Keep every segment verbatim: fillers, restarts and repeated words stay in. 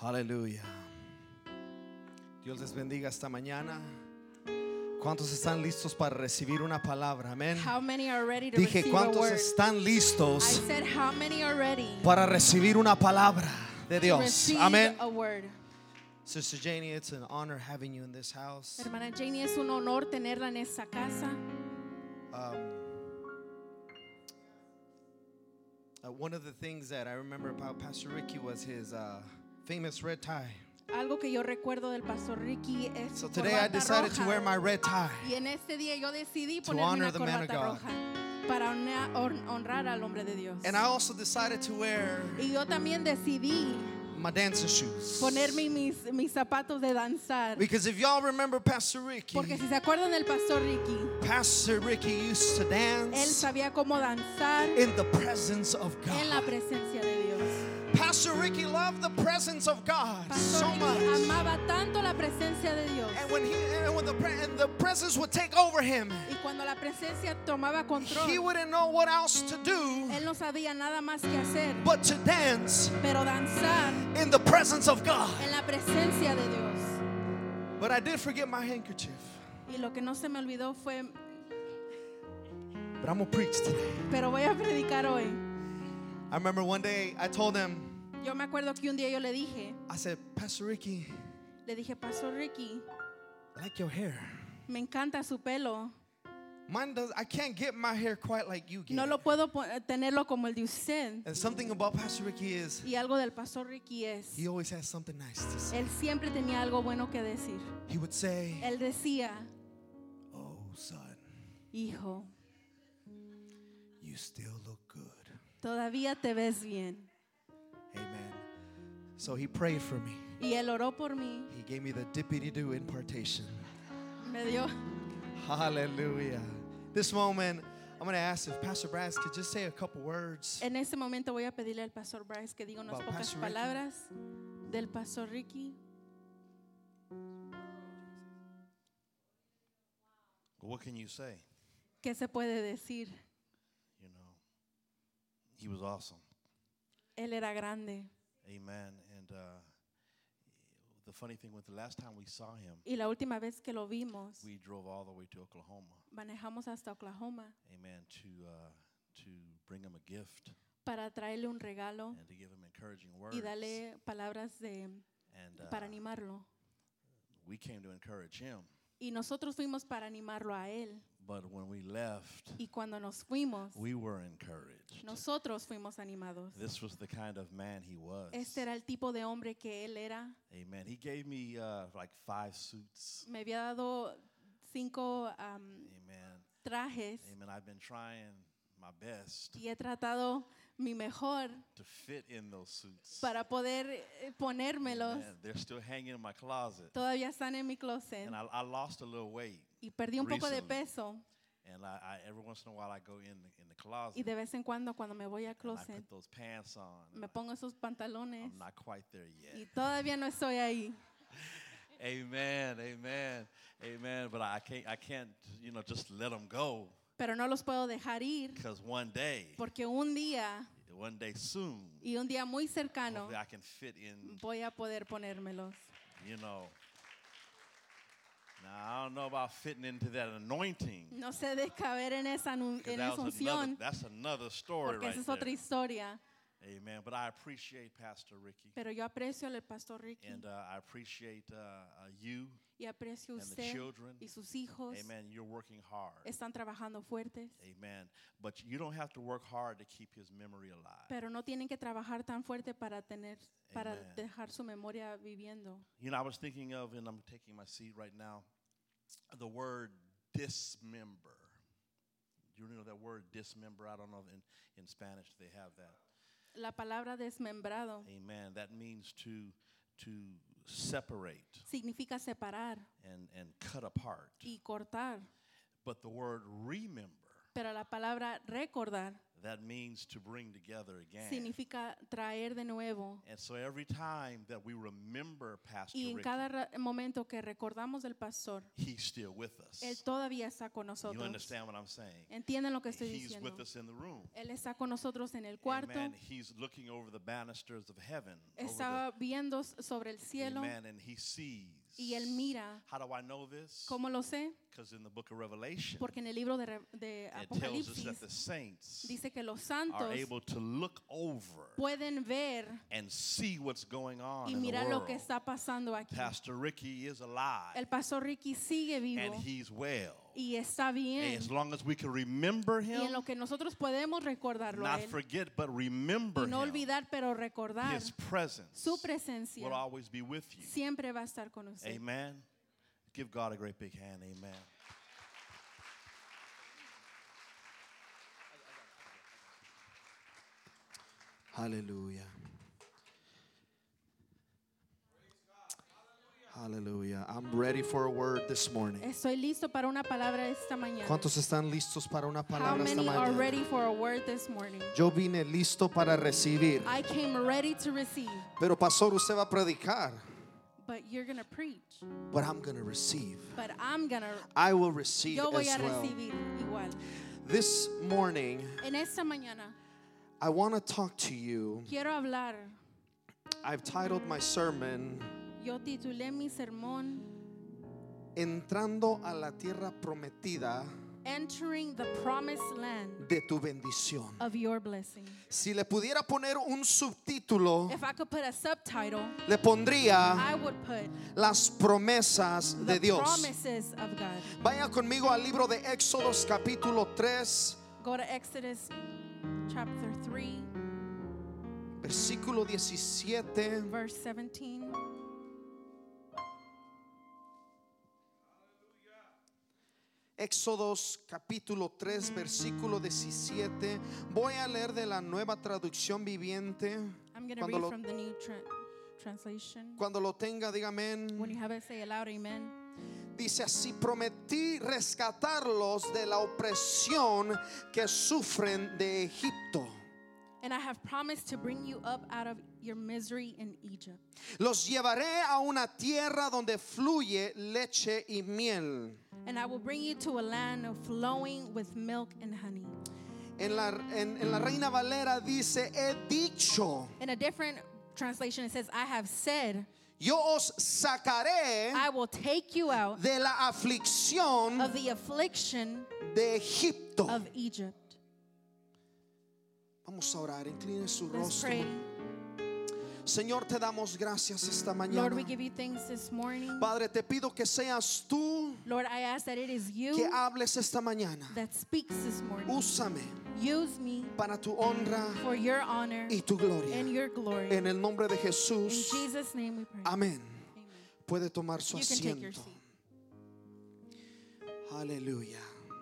Aleluya. Dios les bendiga esta mañana. ¿Cuántos están listos para recibir una palabra? Amén. How many are ready to Dije, receive a ¿cuántos word? están I listos said, how many are ready para recibir una palabra de to Dios? receive Amén. a word? Sister Janie, it's an honor having you in this house. Hermana Janie, es un honor tenerla en esta casa. Um, uh, one of the things that I remember about Pastor Ricky was his uh, famous red tie. Algo que yo recuerdo del Pastor Ricky es So su today I corbata decided to roja. wear my red tie. Y en este día yo decidí To ponerme honor una the man of corbata God. roja para hona- hon- honrar al hombre de Dios. And I also decided to wear Y yo también decidí my dancing shoes. ponerme mis, mis zapatos de danzar. Because if y'all remember Pastor Ricky, Porque si se acuerdan del Pastor Ricky, Pastor Ricky used to él dance sabía cómo danzar in the presence of en la God. presencia de Dios. Pastor Ricky loved the presence of God Pastor so Ricky much. amaba tanto la presencia de Dios. And when he and when the pre- and the presence would take over him, Y cuando la presencia tomaba he control, wouldn't know what else to do él no sabía nada más que hacer, but to dance pero danzar in the presence of God. en la presencia de Dios. But I did forget my handkerchief. Y lo que no se me olvidó fue, But I'm gonna preach today. pero voy a predicar hoy. I remember one day I told him, Yo me acuerdo que un día yo le dije, I said, Pastor Ricky, le dije, Pastor Ricky, I like your hair. me encanta su pelo. Mine does. I can't get my hair quite like you get. No lo puedo po- tenerlo como el de usted. And something about Pastor Ricky is Y algo del Pastor Ricky es, he always has something nice to say. él siempre tenía algo bueno que decir. He would say, Él decía, "Oh, son, hijo, you still look good." todavía te ves bien. Amen. So he prayed for me. Y él oró por mí, He gave me the dippity-doo impartation. me dio. Hallelujah. This moment, I'm going to ask if Pastor Brass could just say a couple words. En este momento voy a pedirle al Pastor Bryce que diga unas About pocas Pastor Ricky. palabras del Pastor Ricky. What can you say? ¿Qué se puede decir? You know, he was awesome. Él era grande. Amen. And uh, the funny thing was, the last time we saw him, Y la última vez que lo vimos, we drove all the way to Oklahoma. manejamos hasta Oklahoma Amen. To uh, to bring him a gift para traerle un regalo and to give him encouraging words. y darle palabras de, And uh, para animarlo. we came to encourage him. Y nosotros fuimos para animarlo a él. But when we left, Y cuando nos fuimos, we were encouraged. nosotros fuimos animados. This was the kind of man he was. Este era el tipo de hombre que él era. Amen. He gave me uh, like five suits. Me había dado cinco um, Amen. trajes Amen. I've been trying my best y he tratado mi mejor to fit in those suits. para poder eh, ponérmelos. Amen. They're still hanging in my closet. Todavía están en mi closet And I, I lost a little weight. y perdí un poco de recently. peso. And I, I every once in a while I go in the, in the closet Y de vez en cuando cuando me voy al and I closet put those pants on. me pongo esos pantalones I'm not quite there y yet. todavía no estoy ahí. Amen. Amen. Amen. But I can't I can't you know just let them go, Pero no los puedo dejar ir because one day, porque un día one day soon, y un día muy cercano hopefully I can fit in. voy a poder ponérmelos. You know. Now I don't know about fitting into that anointing. No sé de caber en esa, anu- 'Cause en that esa was another, unción that's another story porque right esa es otra there. historia. Amen. But I appreciate Pastor Ricky. Pero yo aprecio al Pastor Ricky And uh, I appreciate uh, uh, you y aprecio and the usted children. y sus hijos. Amen. You're working hard. Están trabajando fuertes. Amen. But you don't have to work hard to keep his memory alive. Pero no tienen que trabajar tan fuerte para tener, para Amen. dejar su memoria viviendo. You know, I was thinking of, and I'm taking my seat right now, the word dismember. You know that word dismember? I don't know if in, in Spanish they have that. La palabra desmembrado Amen. That means to to separate significa separar and, and cut apart. y cortar. But the word remember, Pero la palabra recordar, That means to bring together again. significa traer de nuevo. And so every time that we remember Pastor Y en Ricky, cada ra- momento que recordamos del pastor, he's still with us. él todavía está con You nosotros. understand what I'm saying? ¿Entienden lo que estoy He's diciendo? with us in the room. Él está con nosotros en el cuarto. Amen. He's looking over the banisters of heaven. Está viendo sobre el Over the, cielo amen. And he sees. y él mira. How do I know this? ¿Cómo lo sé? Because in the book of Revelation, Porque en el libro de, Re- de it tells us that Apocalipsis the saints dice que los are santos able to look over pueden ver and see what's going on y in the mirar world. lo que está pasando aquí. Pastor Ricky is alive El pastor Ricky sigue vivo and he's well. y está bien. And as long as we can remember Y en him, lo que nosotros podemos recordarlo a not él forget, but remember y no him, olvidar, pero recordar his presence su presencia will always be with you. siempre va a estar con usted. Amen. Give God a great big hand. Amen. Hallelujah. Hallelujah. I'm ready for a word this morning. Estoy listo para una palabra esta mañana. ¿Cuántos están listos para una How palabra esta many are mañana? ready for a word this morning? Yo vine listo para recibir. I came ready to receive, Pero pastor, usted va a predicar. but you're going to preach. But I'm going to receive. But I'm going to, I will receive yo voy as a well. recibir igual. This morning, En esta mañana I want to talk to you. quiero hablar. I've titled my sermon, Yo titulé mi sermón Entrando a la tierra prometida Entering the promised land de tu bendición. of your blessing. Si le pudiera poner un subtítulo, If I could put a subtitle, le pondría I would put Las promesas de the Dios. promises of God. Vaya conmigo al libro de Éxodos capítulo tres, Go to Exodus chapter three, versículo diecisiete. verse seventeen. Éxodos capítulo tres, versículo diecisiete. Voy a leer de la nueva traducción viviente. I'm going to Cuando read lo, from the New tra- Translation. cuando lo tenga, diga amén. When you have it, say aloud, amen. Dice así: prometí rescatarlos de la opresión que sufren de Egipto. And I have promised to bring you up out of your misery in Egypt. Los llevaré a una tierra donde fluye leche y miel. And I will bring you to a land of flowing with milk and honey. En la, en, en la Reina Valera dice: he dicho, In a different translation, it says, I have said, yo os sacaré I will take you out de la aflicción of the affliction de Egipto. of Egypt. Vamos a orar, incline su Let's rostro. pray. Señor, te damos gracias esta Lord, mañana. we give you thanks this morning. Padre, te pido que seas tú Lord, I ask that it is que you hables esta mañana. that speaks this morning. Úsame Use me para tu honra for your honor y tu gloria. and your glory. En el nombre de In Jesús. Jesus' name we pray. Amén. Amen. Puede tomar su You can take your asiento. seat. Aleluya.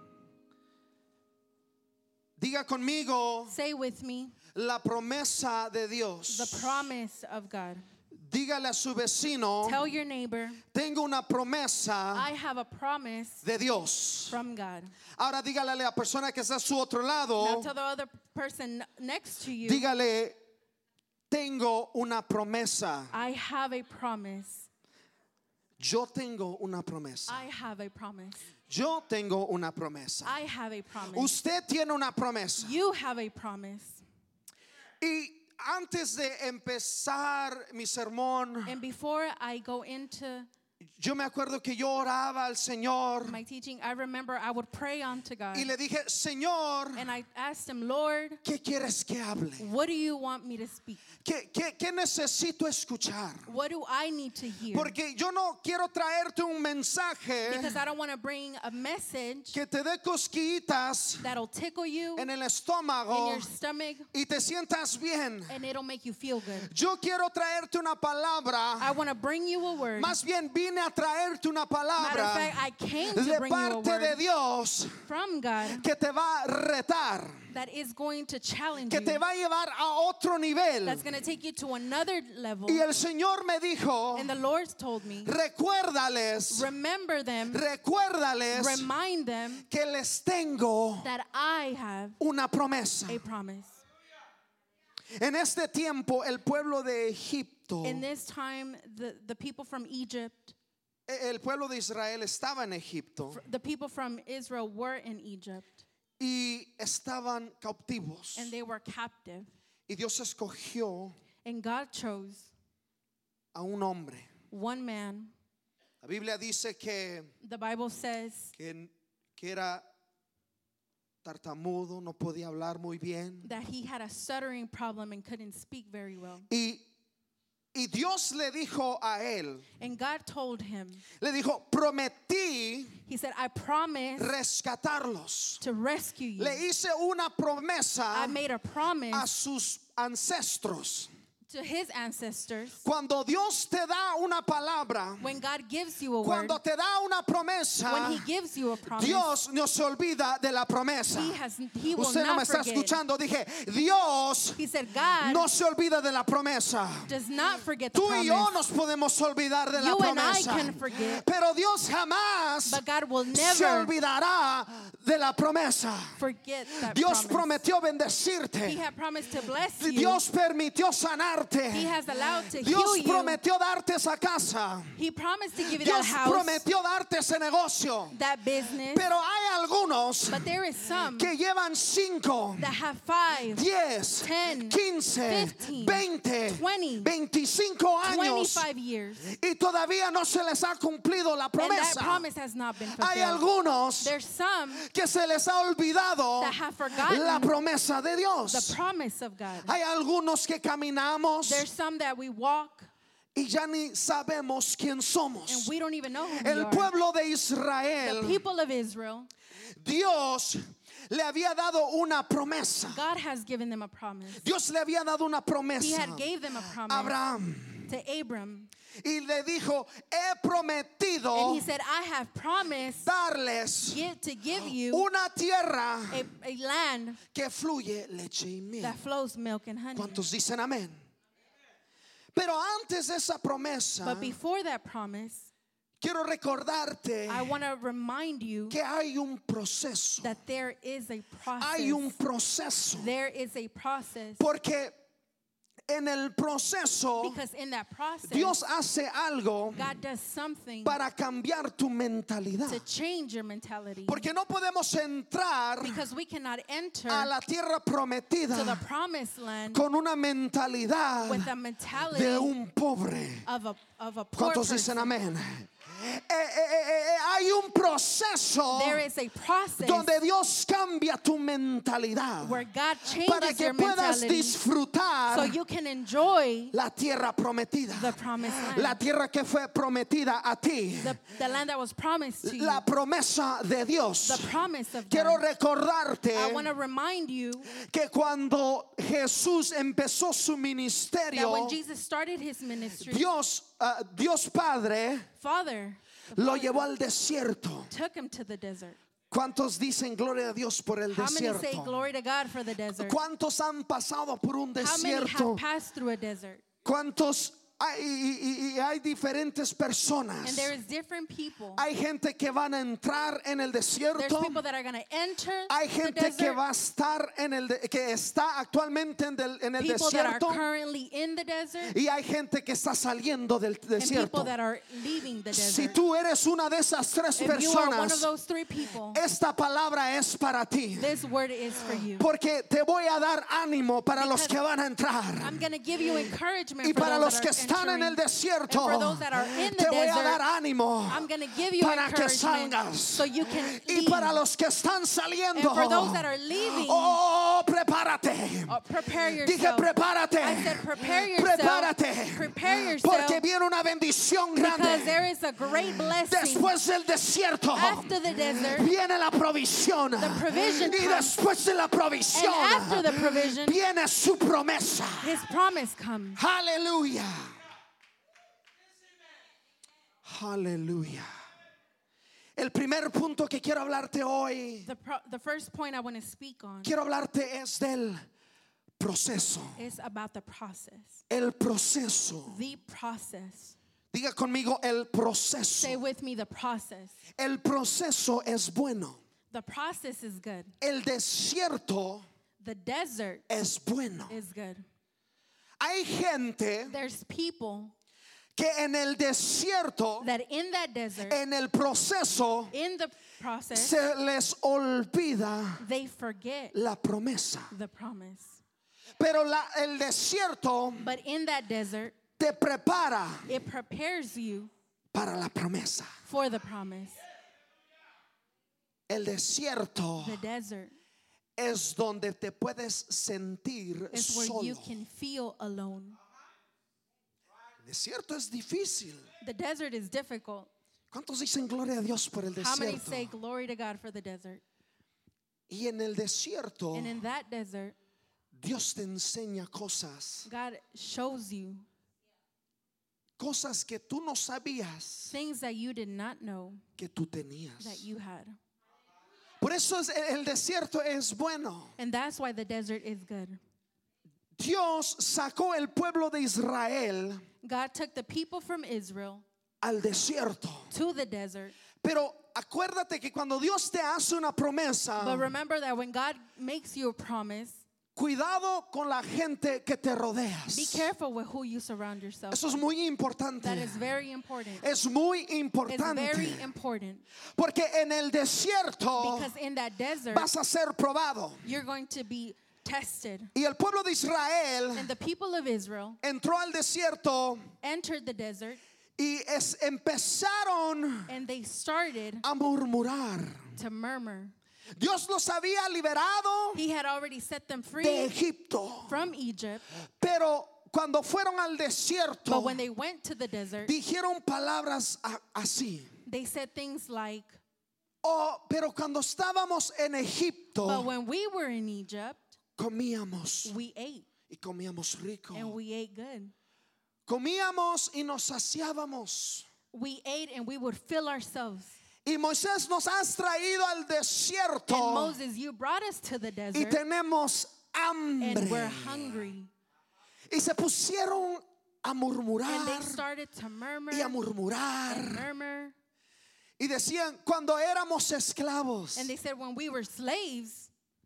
Diga conmigo Say with me, la promesa de Dios. the promise of God. Dígale a su vecino: Tell your neighbor, tengo una promesa I have a promise de Dios. from God. Ahora dígale a la persona que está a su otro Now lado, tell the other person next to you, dígale: tengo una promesa. I have a promise. Yo tengo una promesa. I have a promise. Yo tengo una promesa. I have a promise. Usted tiene una promesa. You have a promise. Y antes de empezar mi sermón, And before I go into yo me acuerdo que yo oraba al Señor my teaching, I remember I would pray unto God. y le dije: Señor, And I asked him, Lord, ¿qué quieres que hable? what do you want me to speak? ¿Qué, qué, qué necesito escuchar? What do I need to hear? Porque yo no quiero traerte un mensaje Because I don't want to bring a message que te dé cosquillitas that'll tickle you en el in estómago your stomach y te sientas bien. and it'll make you feel good. Yo quiero traerte una palabra. I want to bring you a word. Más bien vine vine a traerte una Matter of palabra fact, I came to de bring you a parte de word Dios from God que te va a retar, that is going to challenge que you, te va a llevar a otro nivel. that's going to take you to another level. Y el Señor me dijo, And the Lord told me, recuérdales, remember them, recuérdales remind them que les tengo that I have una promesa. a promise. En este tiempo el pueblo de Egipto, In this time, the, the people from Egypt, el pueblo de Israel estaba en Egipto the people from Israel were in Egypt, y estaban cautivos. and they were captive. Y Dios escogió And God chose a un hombre. one man. La Biblia dice que, The Bible says que, que era tartamudo, no podía hablar muy bien. that he had a stuttering problem and couldn't speak very well. Y, y Dios le dijo a él, And God told him, le dijo, prometí he said, I promise rescatarlos. to rescue you. Le hice una promesa I made a a promise sus ancestros. to his ancestors. Cuando Dios te da una palabra, When God gives you a word, cuando te da una promesa, when he gives you a promise, Dios no se olvida de la promesa. he, has, he will Usted no me not está forget. escuchando. Dije, Dios He said, God no se olvida de la promesa. does not forget the Tú y yo promise. nos podemos olvidar de la You and I promesa. can forget. Pero Dios jamás But God will se never olvidará de la promesa. forget that Dios promise. prometió He bendecirte. had promised to bless you. Dios permitió sanarte. He has allowed to Dios heal you. prometió darte esa casa. He promised to give you Dios that house, prometió darte ese negocio. that business. Pero hay algunos But there is some que llevan cinco, that have five, diez, ten, quince, fifteen, veinte, twenty, veinticinco años twenty-five years. y todavía no se les ha cumplido la And that promesa. promise has not been Hay fulfilled. algunos There's some que se les ha olvidado that have forgotten la promesa de the Dios. promise of God. Hay algunos que caminamos There's some that we walk y ya ni sabemos quién and somos. we don't even know who we El are. pueblo de The Israel, people of Israel, Dios le había dado una promesa. God has given them a promise. Dios le había dado una He promesa had gave them a a promise Abraham to Abram. y le dijo, he And prometido he said, I have promised darles give, to give you una tierra a, a land que fluye leche y miel. that flows milk and honey. ¿Cuántos dicen amén? Pero antes de esa promesa, But before that promise, quiero recordarte I want to remind you que hay un proceso. that there is a process. Hay un proceso. There is a process. Porque en el proceso, Because in that process, Dios hace algo God does something para cambiar tu mentalidad. to change your mentality. Porque no podemos entrar Because we cannot enter a la tierra prometida to the promised land con una mentalidad with a mentality de un pobre. of a, of a poor ¿Cuántos dicen person. amén? Eh, eh, eh, eh, hay un proceso There is a process donde Dios cambia tu mentalidad where God para changes que your puedas mentality disfrutar so you can enjoy la tierra prometida, the promised land. la tierra que fue prometida a ti, The, the land that was promised to you. la promesa de Dios. The promise of Quiero God. recordarte I want to remind you que cuando Jesús empezó su that ministerio, when Jesus started his ministry, Dios, uh, Dios Padre Father the lo Father llevó al desierto. took him to the desert. ¿Cuántos dicen gloria a Dios por el How many say desierto? glory to God for the desert? ¿Cuántos han pasado por un How many desierto? have passed through a desert? ¿Cuántos hay, y, y- y hay diferentes personas? And there is different people. Hay gente que van a entrar en el There's desierto. people that are going to enter Hay the gente que desert. va a estar en el de- que está actualmente en, del- en el People that are desierto currently in the desert. y hay gente que está saliendo del And people desierto. that are leaving the Si desert. tú eres una de esas tres If you are one of personas, those three people, esta palabra es para ti. this word is for you. Porque te voy a dar ánimo para los Because que van a entrar. I'm going to give you encouragement Y for para those los that que are están en el entering. desierto, And for those that are in the te voy a desert, dar ánimo I'm going to give you para que encouragement salgas. so you can Y leave. para los que están saliendo, And for those that are leaving, oh, prepárate. uh, prepare Dije, yourself. prepárate. I said, prepare yourself. Prepárate. Prepare yourself. Porque viene una bendición Because grande. there is a great blessing. Después del desierto, After the desert, viene la provisión. the provision Y comes. después de la And provisión, after the provision, viene su promesa. his promise comes. Aleluya. Aleluya. El primer punto que quiero hablarte hoy, The, pro- the first point I want to speak on quiero hablarte es del proceso. is about the process. El proceso. The process. Diga conmigo el Say proceso. with me the process. El proceso es bueno. The process is good. El desierto The desert es bueno. is good. Hay gente There's people que en el desierto, that in that desert, en el proceso, in the process, se les olvida they forget la promesa. the promise. Pero la- el desierto But in that desert, te prepara it prepares you para la promesa. for the promise. El desierto The desert es donde te puedes sentir is where solo. you can feel alone. El desierto es difícil. The desert is difficult. ¿Cuántos dicen gloria a Dios por el How many desierto? say glory to God for the desert? Y en el desierto, And in that desert, Dios te enseña cosas, God shows you cosas que tú no sabías things that you did not know que tú tenías. that you had. Por eso es- el desierto es bueno. And that's why the desert is good. Dios sacó el pueblo de Israel God took the people from Israel al desierto. to the desert. Pero acuérdate que cuando Dios te hace una promesa, But remember that when God makes you a promise, cuidado con la gente que te rodeas. be careful with who you surround yourself. Eso es muy importante. That is very important. Es muy It's importante. very important Porque en el desierto because in that desert, vas a ser probado. you're going to be tested. Y el pueblo de Israel And the people of Israel entró al desierto entered the desert y es, empezaron and they started a murmurar. to murmur. Dios los había liberado He had already set them de free Egipto. from Egypt, Pero cuando fueron al desierto, but when they went to the desert, dijeron palabras a- así. they said things like, Oh, pero cuando estábamos en but Egipto, when we were in Egypt, comíamos we ate y comíamos rico. and we ate good. Comíamos y nos saciábamos. We ate and we would fill ourselves. Y Moisés nos has traído al desierto And Moses, you brought us to the y desert tenemos and we're hambre. hungry. Y se pusieron a And murmurar they started to murmur y a and murmurar. murmur. Y decían, cuando éramos esclavos. And they said, when we were slaves,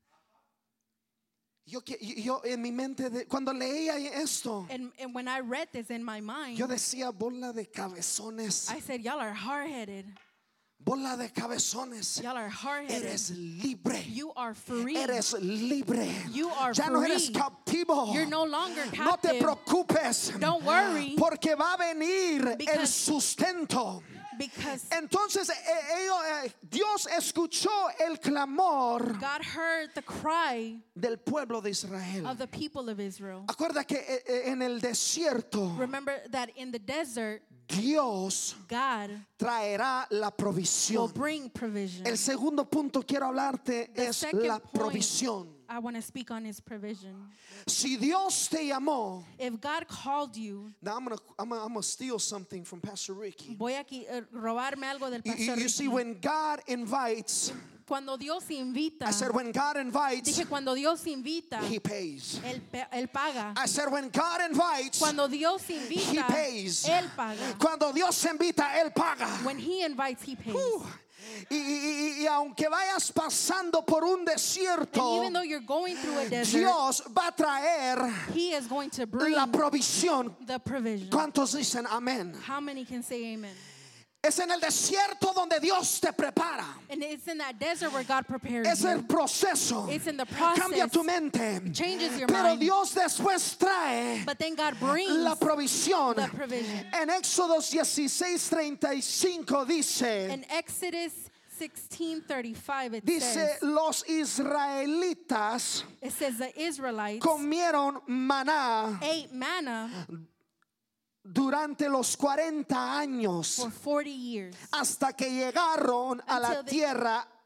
Yo, que- yo en mi mente, de- cuando leía esto, and, and when I read this in my mind, yo decía, bola de cabezones, I said, y'all are hard-headed. bola de cabezones. Y'all are hard-headed. Eres libre. You are free. Eres libre. You are Ya no eres free. cautivo. You're no longer No te captive. preocupes. Don't worry. Porque va a venir el Because- sustento. Because Entonces eh, ellos, eh, Dios escuchó el clamor God heard the cry del pueblo de Israel. of the people of Israel. Acuerda que eh, eh, en el desierto Remember that in the desert, Dios God traerá la will provisión. bring provision. El segundo punto quiero hablarte The es second la point provisión. I want to speak on his provision. Si Dios te llamó, If God called you, now I'm gonna I'm gonna, I'm gonna steal something from Pastor Ricky. voy a qui- eh, robarme algo del You, you- pastor you see, Ricky. when God invites, Cuando Dios invita, I said when God invites, dije cuando Dios invita, He pays. él, pe- él paga. I said when God invites, Cuando Dios He invita, pays. él paga. Cuando Dios invita, Él paga. When he invites, he pays. Uh, y, y- y- y aunque vayas pasando por un And desierto, even though you're going through a desert, Dios va a traer he is going to bring la provisión. the provision. ¿Cuántos dicen amén? How many can say amen? Es en el desierto donde Dios te prepara. And it's in that desert where God prepares Es el you. proceso. It's in the process. Cambia tu mente. Changes your Pero mind. Dios después trae But then God brings la provisión. the provision. En Éxodo dieciséis treinta y cinco dice, In Exodus sixteen thirty-five, it dice, says, los israelitas it says the Israelites comieron maná ate manna durante los cuarenta años for forty years hasta que llegaron a la Until they- tierra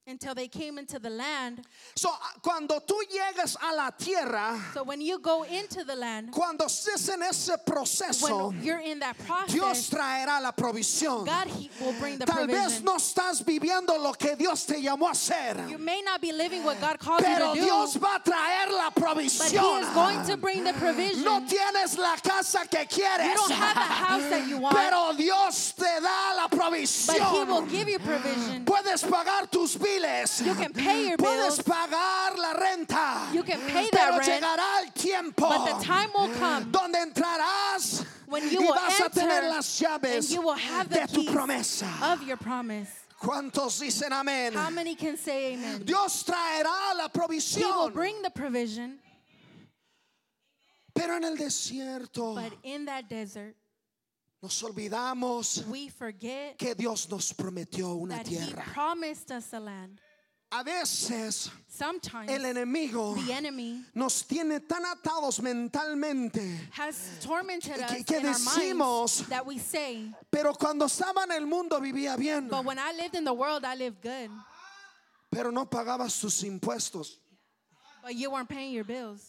until they came into the land. So, cuando tú llegas a la tierra, So when you go into the land, cuando estés en ese proceso, when you're in that Dios process, traerá la provisión. God he will bring the Tal vez provision. no estás viviendo lo que Dios te llamó a hacer, You may not be living what God called you pero to do, Dios va a traer la but He provisión. is going to bring the provision. No tienes la casa que You quieres, don't have the house that you want, pero Dios te da la but He will provisión. give you provision. Puedes pagar tus biles, You can pay your puedes bills, pagar la renta, you can pay pero that rent, llegará el tiempo but the time will come donde entrarás when you y will vas a tener enter las and llaves you will have the de tu keys promesa. of your promise. ¿Cuántos dicen amén? How many can say amen? Dios traerá la He will provisión, bring the provision, pero en el desierto but in that desert, nos olvidamos we forget que Dios nos prometió una that He tierra. promised us a land. A veces Sometimes el enemigo the enemy nos tiene tan atados mentalmente, has tormented us que- que in our decimos, minds that we say, pero cuando estaba en el mundo vivía bien, but when I lived in the world, I lived good, pero no pagabas tus impuestos. but you weren't paying your bills.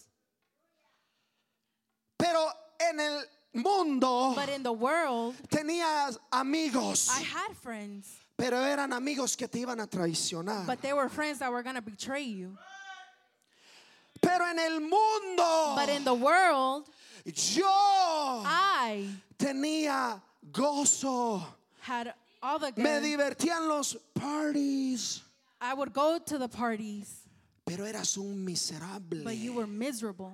Pero en el mundo But in the world, tenías amigos, I had friends, pero eran amigos que te iban a traicionar. but they were friends that were going to betray you. Pero en el mundo But in the world, yo I tenía gozo. had all the Me good. divertía en los parties. I would go to the parties, Pero eras un miserable. but you were miserable.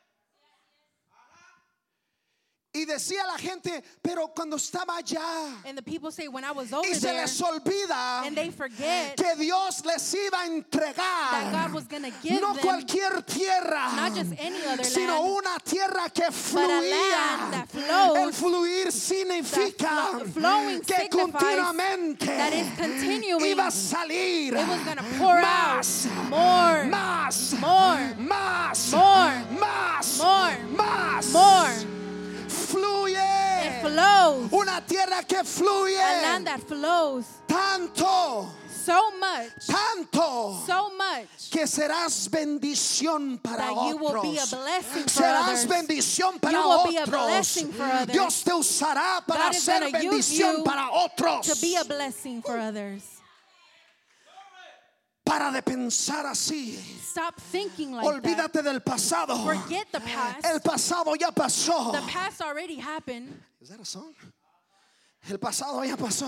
Y decía la gente, pero cuando estaba allá, And the people say, when I was over y se there, les olvida and they forget que Dios les iba a that entregar God was going to give no them cualquier tierra, not just any other sino land, una tierra que but a fluía. land that flows. El fluir significa That flo- flowing que signifies continuamente that it's continuing. iba a salir It was going to pour más, out more, más, more, más, more, más, more, más. more. Fluye. It flows. Una tierra que fluye A land that flows tanto, so much, tanto so much que serás bendición para that you will be a otros. blessing for Serás others. bendición para You will be a otros. blessing for others. Dios te usará para God is ser gonna use bendición you para otros. to be a blessing for others. Para de pensar así. Stop thinking like that. Olvídate del pasado. Forget the past. El pasado ya pasó. The past already happened. Is that a song? El pasado ya pasó.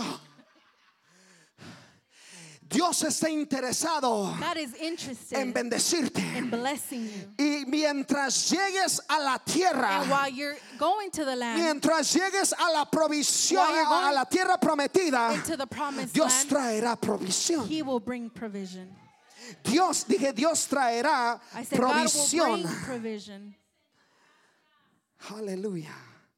Dios está interesado God is interested en bendecirte. in blessing you. Y mientras llegues a la tierra, And while you're going to the land, mientras llegues a la provisión, While you're going a la tierra prometida, into the promised Dios land, traerá provisión. He will bring provision. Dios, dije, Dios traerá I said God will provisión. bring provision. Aleluya.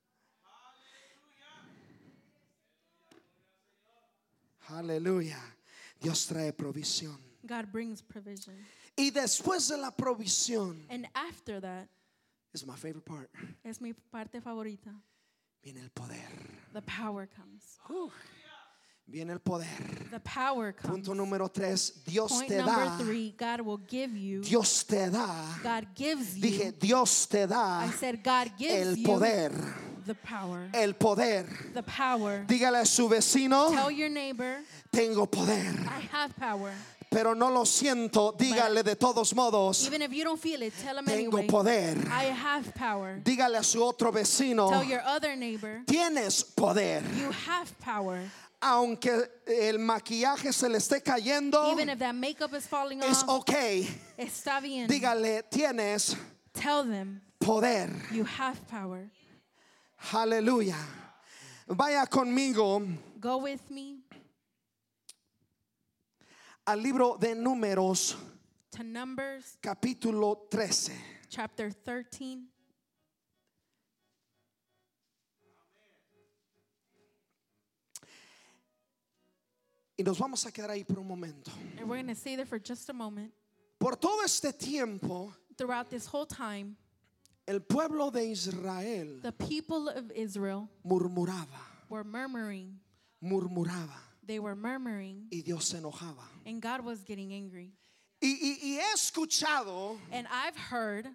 Aleluya. Dios trae provisión. God brings provision. Y después de la provisión, And after that, is my favorite part, es mi parte favorita, viene el poder. the power comes. Uh, viene el poder. The power comes. Punto número tres, Dios Point te number da. three, God will give you. Dios te da. God gives you. Dije, Dios te da I said God gives el you poder. the power. El poder. The power. Dígale a su vecino, Tell your neighbor, tengo poder. I have power. Pero no lo siento, dígale de todos modos, Even if you don't feel it, tell him tengo anyway. poder. I have power. Dígale a su otro vecino, Tell your other neighbor, tienes poder. you have power. Aunque el maquillaje se le esté cayendo, Even if that makeup is falling es off, okay. está bien. Dígale, tienes Tell them poder. you have power. Aleluya. Vaya conmigo Go with me al libro de Números, to Numbers capítulo trece. chapter thirteen. Y nos vamos a quedar ahí por un momento. And we're going to stay there for just a moment. Por todo este tiempo, Throughout this whole time, el pueblo de Israel the people of Israel murmuraba, were murmuring. murmuraba. They were murmuring, y Dios se enojaba. and God was getting angry. Y, y, y he escuchado, And I've heard,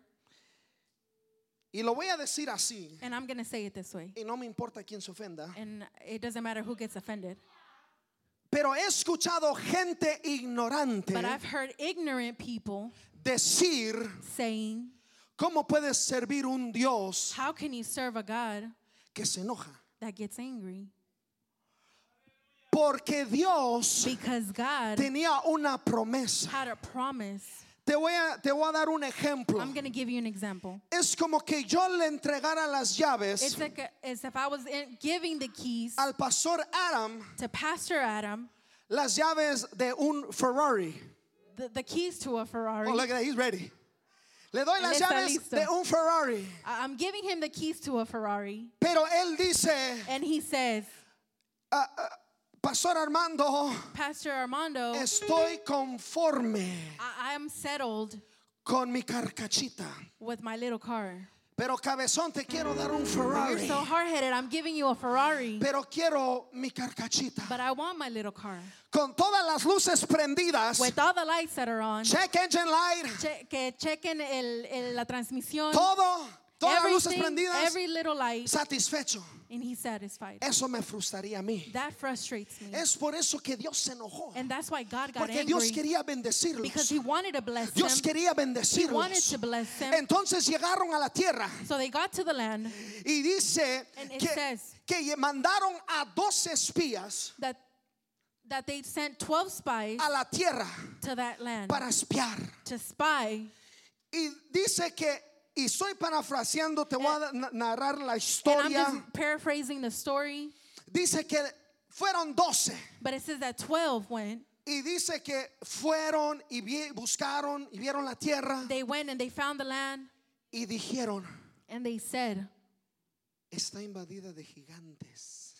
y lo voy a decir así, and I'm going to say it this way, y no me importa quién se ofenda, and it doesn't matter who gets offended, pero he escuchado gente ignorante but I've heard ignorant people decir, saying, ¿cómo puedes servir un Dios how can you serve a God que se enoja? that gets angry? Porque Dios Because God tenía una promesa. had a promise. Te voy a, te voy a dar un ejemplo. I'm going to give you an example. Es como que yo le entregara las llaves It's like a, it's if I was in, giving the keys al pastor Adam, to Pastor Adam, las llaves de un Ferrari. the, the keys to a Ferrari. Oh, look at that, he's ready. Le doy Él las está llaves listo. de un Ferrari. I- I'm giving him the keys to a Ferrari, Pero él dice, and he says, "Ah, ah, Pastor Armando, Pastor Armando, estoy conforme I, I am settled con mi carcachita. with my little car. Pero cabezón, te quiero dar un You're Ferrari. so hard-headed. I'm giving you a Ferrari, Pero quiero mi carcachita. but I want my little car. Con todas las luces prendidas. With all the lights that are on, Check engine light. che- que chequen el, el, la transmisión, Todo. Todas las luces everything, prendidas. every little light, Satisfecho. and he's satisfied. Eso me frustraría a mí. That frustrates me. Es por eso que Dios se enojó. And that's why God got Porque Dios angry, quería bendecirlos. because he wanted to bless Dios them. quería He wanted bendecirlos. to bless them. Entonces llegaron a la tierra So they got to the land, y dice and it que, says que mandaron a doce espías that that they sent twelve spies a la tierra to that land para espiar. to spy. Y dice que, y estoy parafraseando, te voy a na- narrar la And I'm historia. just paraphrasing the story, Dice que fueron doce. but it says that twelve went. Y dice que fueron y vi- buscaron y vieron la tierra They went and they found the land, y dijeron, and they said, está invadida de gigantes.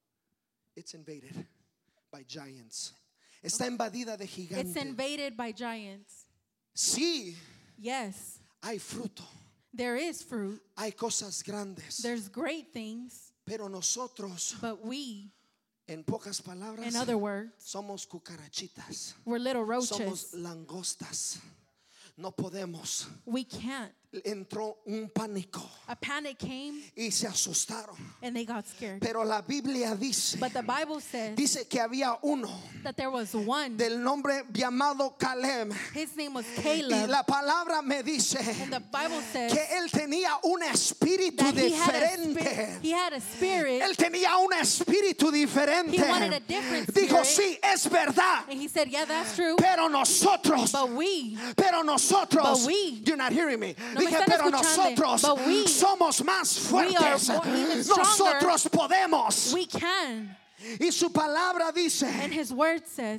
It's invaded by giants. Está invadida de it's gigantes. invaded by giants. Sí, Yes, hay fruto, there is fruit, hay cosas grandes, there's great things, pero nosotros, but we, en pocas palabras, in other words, somos cucarachitas, we're little somos roaches. langostas. No podemos. We can't. Entró un pánico A panic came y se asustaron. and they got scared. Pero la Biblia dice, But the Bible says dice que había uno that there was one. del nombre llamado Caleb. His name was Y Caleb. la palabra me dice And the Bible says que él tenía un espíritu that he had, a spirit, diferente. he had a spirit, Él tenía un espíritu diferente. He wanted a different Dijo, spirit. sí, es verdad. and he said, yeah, that's true. Pero nosotros, But we, pero nosotros, But we- you're not hearing me. No me Dije, están pero escuchando. nosotros But we- somos más we are fuertes. more- even stronger. Nosotros podemos. we can. Y su palabra dice, And his word says,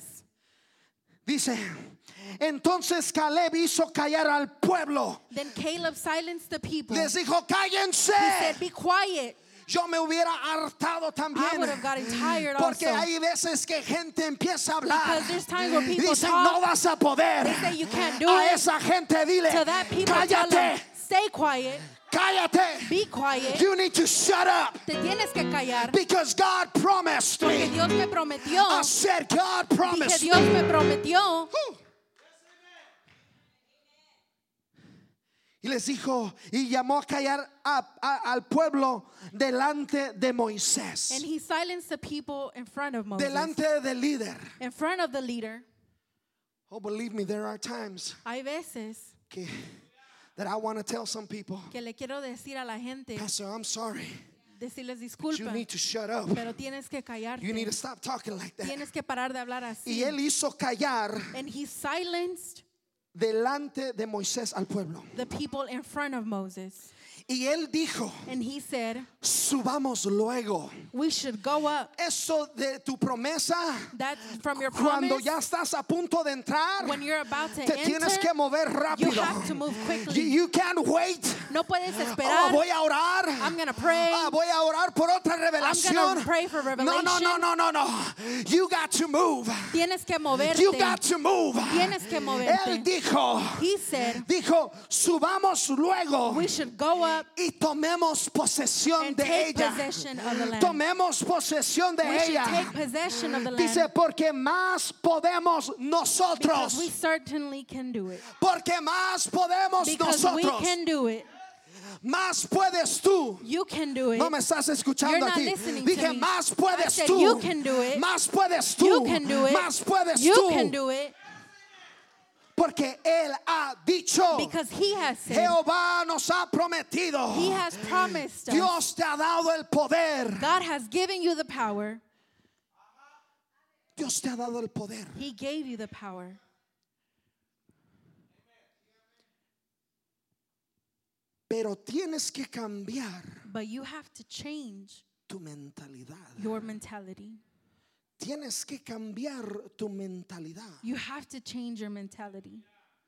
dice, entonces Caleb hizo callar al pueblo. then Caleb silenced the people. Les dijo, cállense. He said, be quiet. Yo me hubiera hartado también. I would have gotten tired Porque also. hay veces que gente empieza a hablar. Because there's times where Y people dicen, talk. no vas a poder. They say you can't do a it. esa gente dile, To that people, tell them, cállate, stay quiet, cállate. be quiet. You need to shut up. Te tienes que callar. Because God promised Porque me. Dios me prometió. I said, God Dije, promised Dios me. me prometió. Uh. Y les dijo, y llamó a callar a- a- al pueblo delante de Moisés. And he silenced the people in front of Moses. Delante del líder. In front of the leader. Oh, believe me, there are times Hay veces que, that I want to tell some people, que le quiero decir a la gente, Pastor, I'm sorry, decirles but you disculpa, need to shut up. pero tienes que callarte. You need to stop talking like that. Tienes que parar de hablar así. Y él hizo callar And he silenced delante de Moisés al pueblo. the people in front of Moses. Y él dijo, And he said, subamos luego. we should go up. Eso de tu promesa, That from your cuando promise, ya estás a punto de entrar, when you're about to te tienes enter, que mover you rápido. have to move You, quickly. you can't wait. No puedes Oh, esperar. voy a orar. I'm gonna pray. Ah, voy a orar por otra revelación. I'm gonna pray for No, no, no, revelation. no, no, no. You got to move. Tienes que moverte. You got to move. Tienes que moverte. Él dijo, He said, dijo, subamos luego. we should go up y tomemos posesión and de take ella. possession of the land. Tomemos posesión de We should ella. take possession of the Dice, land porque más podemos because nosotros. we certainly can do it. Porque más podemos Because we nosotros. can do it. Más puedes tú. You can do it. No me estás You're escuchando not aquí. listening to Dije, me. más I puedes said tú. you can do it. Más puedes tú. You can do it. Más puedes You tú. can do it Porque Él ha dicho. because He has said. Jehová nos ha prometido. He has promised us. Dios te ha dado el poder. God has given you the power. Dios te ha dado el poder. He gave you the power. Pero tienes que cambiar But you have to change tu mentalidad. your mentality. Tienes que cambiar tu mentalidad. You have to change your mentality.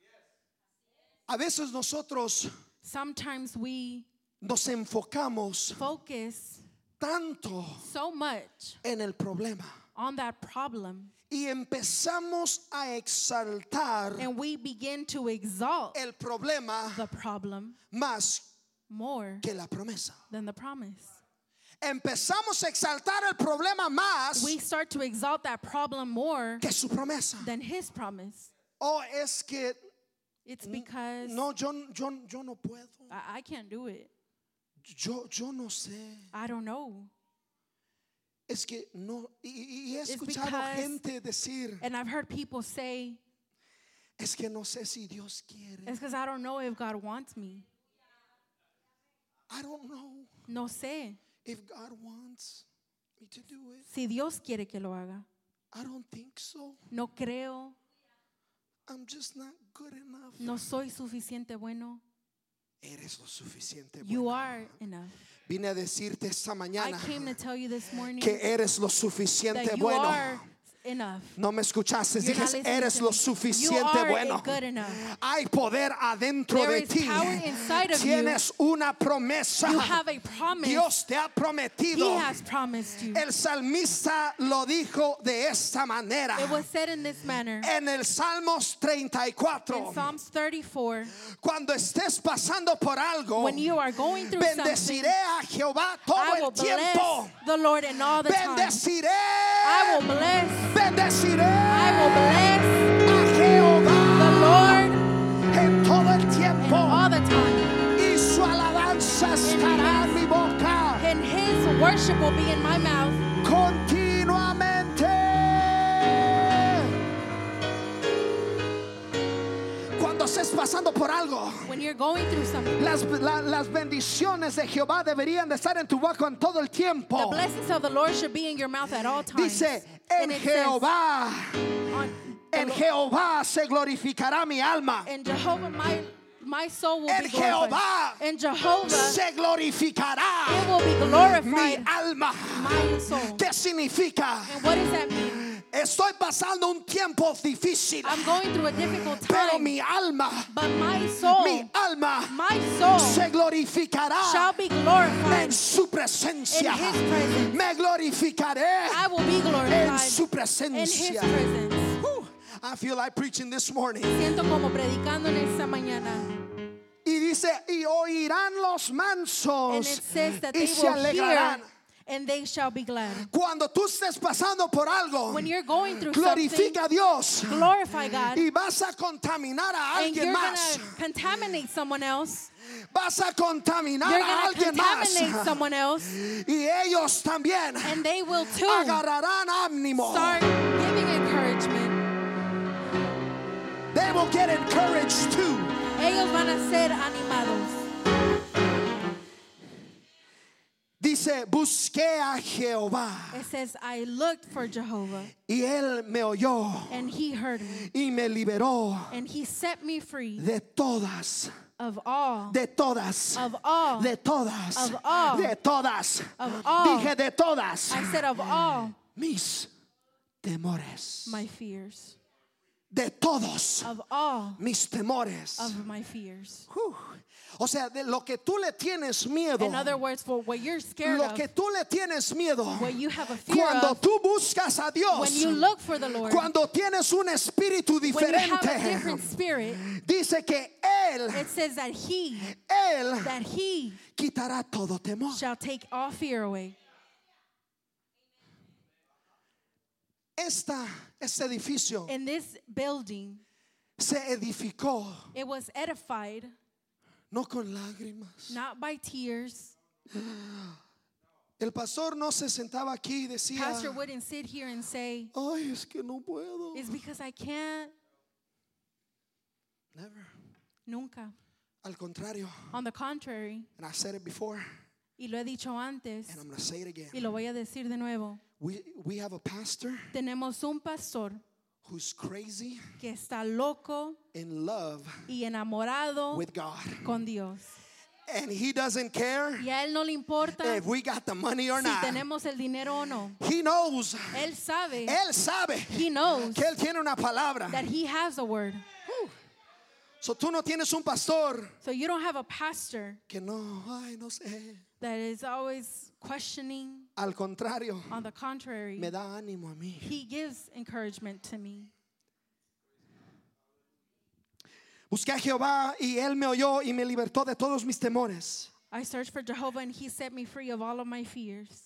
A veces nosotros Sometimes we nos enfocamos focus tanto so much en el problema on that problem y empezamos a exaltar and we begin to exalt el problema the problem más more que la promesa. than the promise. Empezamos a exaltar el problema más We start to exalt that problem more que su promesa. than His promise. O es que It's because no, yo, yo, yo no puedo. I, I can't do it. Yo, yo no sé. I don't know. Es que no. Y, y he It's escuchado because- gente decir, And I've heard people say, es que no sé si Dios quiere. it's because I don't know if God wants me. I don't know No sé if God wants me to do it. si Dios quiere que lo haga. I don't think so. No creo. I'm just not good enough. No soy suficiente bueno. Eres lo suficiente You bueno. are enough. Vine a decirte esta I mañana came to tell you this morning que eres lo suficiente that you bueno. are enough. No me escuchaste, You're not dije, listening eres to lo me. suficiente You are bueno. good enough. Hay poder adentro There de is ti. power inside of you. Tienes una promesa. You have a promise. Dios te ha prometido. He has promised you. El salmista lo dijo de esta manera. It was said in this manner En el Salmos treinta y cuatro. in Psalms thirty-four. Cuando estés pasando por algo, When you are going through something, bendeciré a Jehová todo I will el tiempo. bless the Lord in all the time. Bendeciré. I will bless. Bendeciré I will bless a Jehová the Lord en todo el in tiempo. all the time. Y su alabanza estará en mi boca And His worship will be in my mouth continuamente. Cuando estés pasando por algo, when you're going through something. las, la- las bendiciones de Jehová deberían de estar en tu boca en todo el tiempo. The blessings of the Lord should be in your mouth at all times. Dice, And en it says, Jehová, on, en the- Jehová se glorificará mi alma. in Jehovah, my, my soul will En be glorified. Jehová In Jehovah, se glorificará it will be mi glorified, alma. my soul. ¿Qué significa? And what does that mean? Estoy pasando un tiempo difícil, I'm going through a difficult pero time, mi alma, but my soul, mi alma my soul se glorificará shall be glorified en su in presencia. His presence. Me glorificaré I will be en glorified su in His presencia. presence. Whew. I feel like preaching this morning. Siento como predicando en esta mañana. Y dice, y oirán los And mansos it says that y they se will hear alegrarán. and they shall be glad. Cuando tú estés pasando por algo, When you're going through something, glorifica a Dios glorify God. y vas a contaminar a And alguien you're más. going to contaminate someone else. Vas a contaminar You're a going to alguien más. contaminate someone else. Y ellos también And they will too agarrarán ánimo. start giving encouragement. They will get encouraged too. Ellos van a ser animados. Dice, busqué a Jehová It says, I looked for Jehovah, y él me oyó and He heard me, y me liberó and He set me free de todas, of all, de todas, of all, de todas, Of all. de todas. Of all. Dije de todas I said of all mis temores. my fears. de todos of all mis temores. of my fears. Uh, o sea, de lo que tú le tienes miedo, In other words, for what you're scared lo of, que tú le tienes miedo, what you have a fear cuando of, tú buscas a Dios, when you look for the Lord, cuando tienes un espíritu when you have a diferente, different spirit, dice que Él, it says that He, Él that He quitará todo temor. shall take all fear away. Esta, este edificio In this building, se edificó it was edified no con lágrimas. not by tears. El pastor no se sentaba aquí y decía, Pastor wouldn't sit here and say, ay, es que no puedo. it's because I can't. Never. Nunca. Al contrario, On the contrary, and I've said it before, y lo he dicho antes, and I'm going to say it again. y lo voy a decir de nuevo, We, we have a pastor tenemos un pastor who's crazy que está loco in love y enamorado with God. con Dios. And he doesn't care Y a él no le importa if we got the money or si not. tenemos el dinero o no. He knows, Él sabe, él sabe he knows que él tiene una palabra. that he has a word. So tú no tienes un pastor So you don't have a pastor que no, ay, no sé. that is always questioning. Al contrario, On the contrary, me da ánimo a mí. he gives encouragement to me. Busqué a Jehová y él me oyó y me libertó de todos mis temores. I searched for Jehovah and he set me free of all of my fears.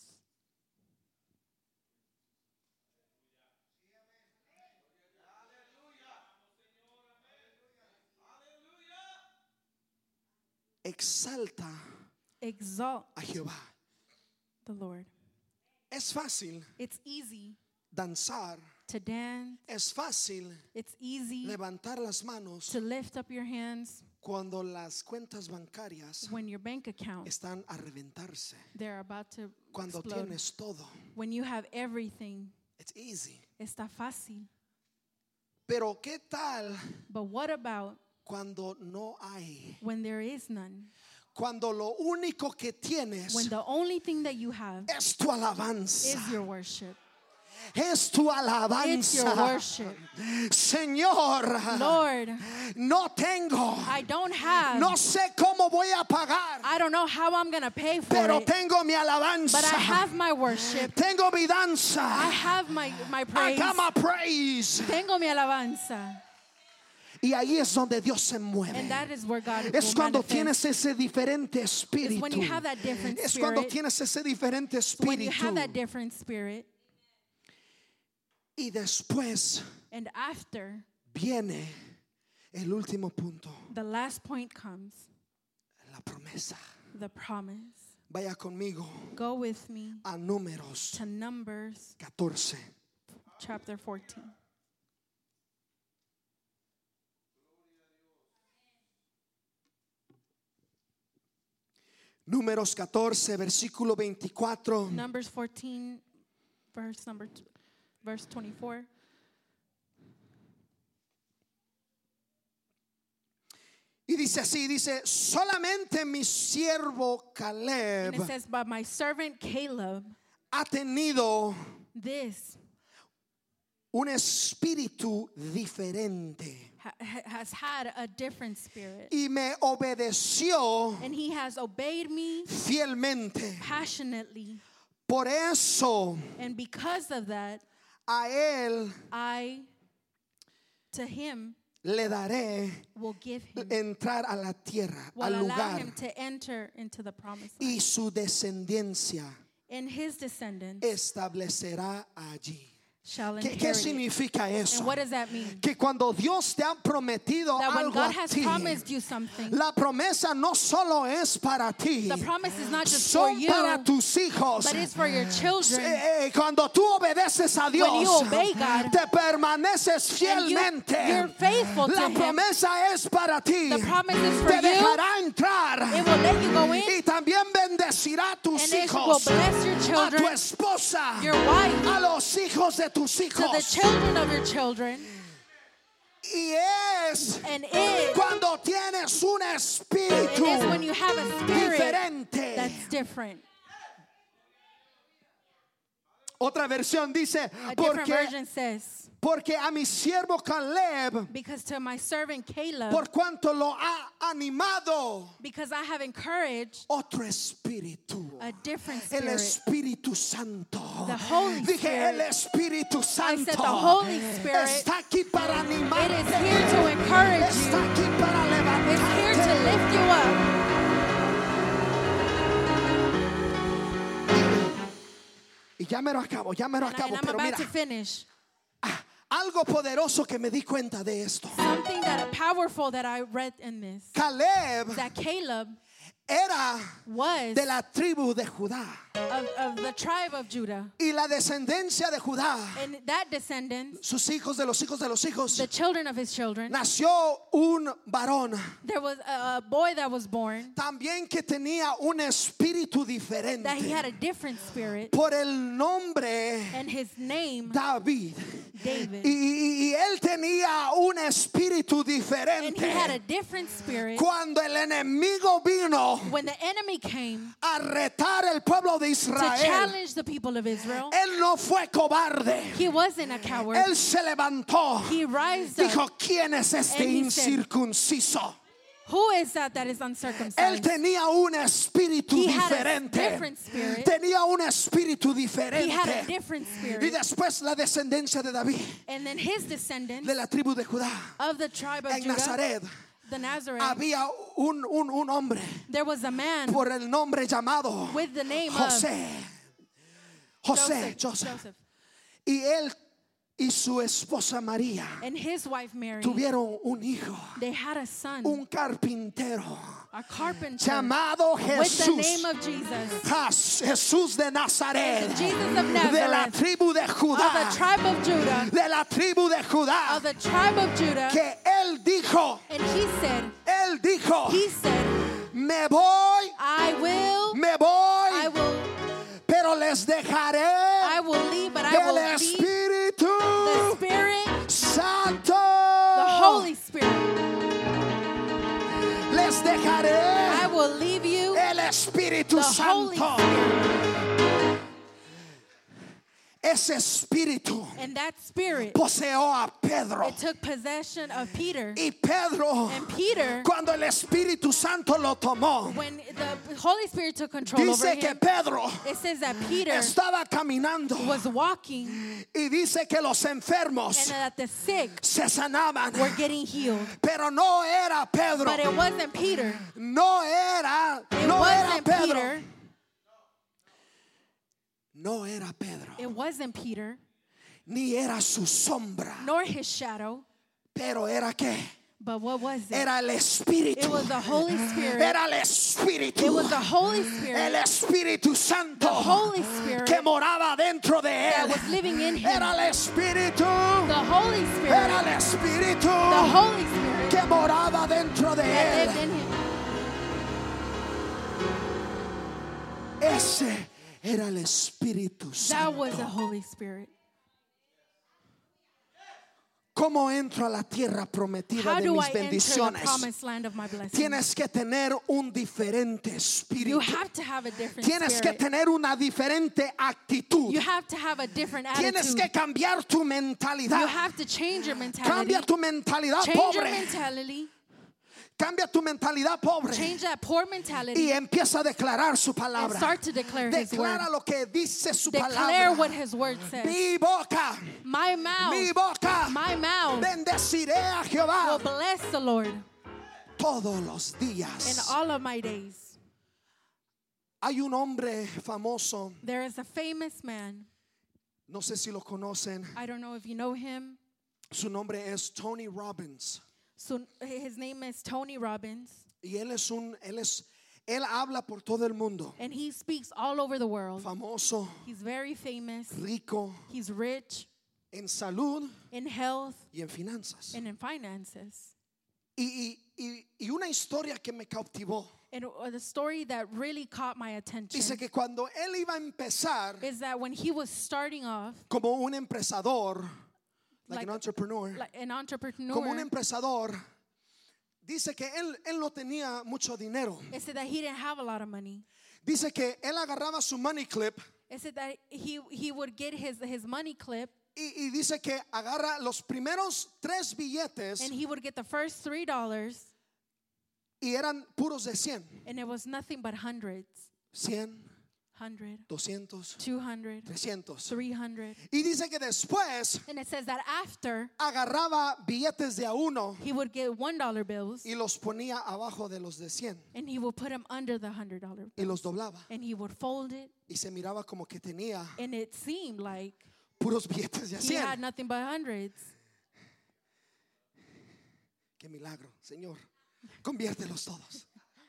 Exalta Exalt a Jehová. the Lord. Es fácil It's easy danzar. to dance. Es fácil It's easy levantar las manos to lift up your hands cuando las cuentas bancarias when your bank account, están a reventarse. they're about to Cuando explode. tienes todo, When you have everything, it's easy. está fácil. Pero ¿qué tal But what about cuando no hay? when there is none? Cuando lo único que tienes When the only thing that you have es tu alabanza. is your worship. Es tu It's your alabanza. worship. Señor, Lord, no tengo, I don't have, no sé cómo voy a pagar, I don't know how I'm going to pay for pero it, tengo mi alabanza. but I have my worship. Tengo mi danza. I have my, my I praise. got my praise. Tengo mi alabanza. Y ahí es donde Dios se mueve. And that is where God Es will cuando manifest. tienes ese diferente It's espíritu. when you have that different Es cuando spirit. tienes ese diferente When you have that espíritu. different spirit. Y después And after, viene el último punto, the last point comes, la promesa. the promise. Vaya conmigo Go with me a Números to Numbers catorce. chapter fourteen. Números catorce, versículo veinticuatro. Numbers fourteen, verse number t- verse twenty-four. Y dice así, dice, solamente mi siervo And Caleb it says, but my servant Caleb, ha tenido this un espíritu diferente ha- ha- has had a different spirit. y me obedeció And he has obeyed me fielmente. passionately. Por eso And because of that, a él I, to him, le daré will give him, entrar a la tierra, will al allow lugar, him to enter into the promised y land. su descendencia And his descendants establecerá allí. shall ¿Qué, qué inherit it. significa eso? And what does that mean? Que cuando Dios te ha prometido That when algo God a has ti, promised you something, la promesa no solo es para ti, the promise is not just for son you, para tus hijos. but it's for your children. Eh, eh, Cuando tú obedeces a Dios, When you obey God, te permaneces and you- fielmente. you're faithful to La Him, promesa es para ti. the promise is for Te you. dejará entrar. It will let you go in, Y también bendecirá a tus and it will hijos, bless your a tu children, esposa, your wife, a los hijos de tus to the hijos. children of your children. Y es And it, cuando tienes un it espíritu is when you have a spirit diferente. that's different. Otra versión dice, A different porque, version says, porque a mi siervo Caleb, because to my servant Caleb, por cuanto lo ha animado, because I have encouraged otro espíritu. a different El spirit. Espíritu Santo. The Holy Dije, Spirit. el Espíritu I Santo said the Holy Spirit está aquí para It animarte. is here to encourage Está you. aquí para It's here to levantarte. lift you up. Y ya me lo acabo, ya me lo And, I, acabo. and I'm Pero about mira, to finish. algo poderoso que me di cuenta de esto. Something that powerful that I read in this. Caleb That Caleb era was de la tribu de Judá. of, of the tribe of Judah. Y la descendencia de Judá, And that descendant, sus hijos de los hijos de los hijos, the children of his children, nació un varón. there was a, a boy that was born También que tenía un espíritu that he had diferente. a different spirit, Por el nombre and his name David. David. Y, y- y él tenía un espíritu And he had a diferente. different spirit. Cuando el enemigo vino When the enemy came a retar el pueblo de to Israel, challenge the people of Israel, él no fue cobarde. he wasn't a coward. Él se levantó. He rised Dijo, up. ¿quién es este And he said, incircunciso? Who is that that is Él uncircumcised? tenía un espíritu He had a diferente. different spirit. Tenía un espíritu He had a diferente. different Y spirit. después la descendencia de David, And then his descendants de la tribu de Judá, of the tribe of en Judah, Nazaret, the Nazareth, había un, un, un hombre there was a man por el nombre llamado with the name José. of José, Joseph. Joseph. Joseph. Y él y su esposa María And his wife Mary, tuvieron un hijo, they had a son, un carpintero a carpenter, llamado with the Jesús. name of Jesus, Jas- Jesús de Nazaret, Jesus of de la Nazareth, tribu de of Judá, the tribe of Judah, de la tribu de Judá, of the tribe of Judah. que él dijo, And he said, él dijo, he said, me voy, I will, me voy, I will, pero les dejaré I will leave, but I el will leave Espíritu the Spirit, Santo. the Holy Spirit. Les dejaré I will leave you el Espíritu the Holy Santo. Spirit. Ese espíritu And that spirit, poseó a Pedro. it took possession of Peter. Y Pedro, And Peter, cuando el Espíritu Santo lo tomó, when the Holy Spirit took control over dice que him, Pedro it says that Peter estaba caminando was walking y dice que los enfermos and that the sick se sanaban. were getting healed. Pero no era Pedro. But it wasn't Peter. No era, It no era wasn't Pedro. Peter. No era Pedro. It wasn't Peter, Ni era su sombra. nor his shadow. Pero era qué? But what was it? Era el Espíritu. It was the Holy Spirit. Era el Espíritu. It was the Holy Spirit El Espíritu Santo. The Holy Spirit que moraba dentro de that él. was living in him. Era el Espíritu. The Holy Era Spirit, el Espíritu. the Holy Spirit que moraba dentro de that lived él. in him. Ese era el Espíritu That was the Santo. Holy Spirit. ¿Cómo entro a la tierra prometida How de do mis I enter the bendiciones? promised land of my blessings? Tienes que tener un diferente You espíritu. have to have a different Tienes que spirit. tener una diferente actitud. You have to have a different Tienes que attitude. cambiar tu You mentalidad. have to change your mentality. Cambia tu mentalidad Change your pobre. mentality. Cambia tu mentalidad pobre. Change that poor mentality Y empieza a declarar su and palabra. start to declare His word. Declara lo que dice su Declare palabra. what His word says. Mi boca, My mi mouth, boca, my mouth bendeciré a will Jehová bless the Lord todos los in días. all of my days. Hay un hombre famoso, There is a famous man. no sé si lo conocen. I don't know if you know him. Su nombre es Tony Robbins. So his name is Tony Robbins, Y él es un, él es, él habla por todo el mundo. and he speaks all over the world. Famoso, He's very famous. rico, He's rich en salud in health y en finanzas. and in finances. Y, y, y, y una historia que me cautivó. And uh, the story that really caught my attention Dice que cuando él iba a empezar is that when he was starting off como un empresador, like, Like- an entrepreneur, like an entrepreneur, como un empresador, dice que él, él no tenía mucho dinero. it said that he didn't have a lot of money. Dice que él agarraba su money clip It said that he, he would get his, his money clip y, y dice que agarra los primeros tres billetes and he would get the first three dollars y eran puros de cien. and it was nothing but hundreds. cien, Hundred, doscientos, two hundred, trescientos. three hundred. Y dice que después And it says that after agarraba billetes de a uno he would get one dollar bills y los ponía abajo de los de cien and he would put them under the hundred dollar y bills. los doblaba And he would fold it y se miraba como que tenía and it seemed like puros billetes de a he had cien. nothing but hundreds. Qué milagro, Señor. Conviértelos todos.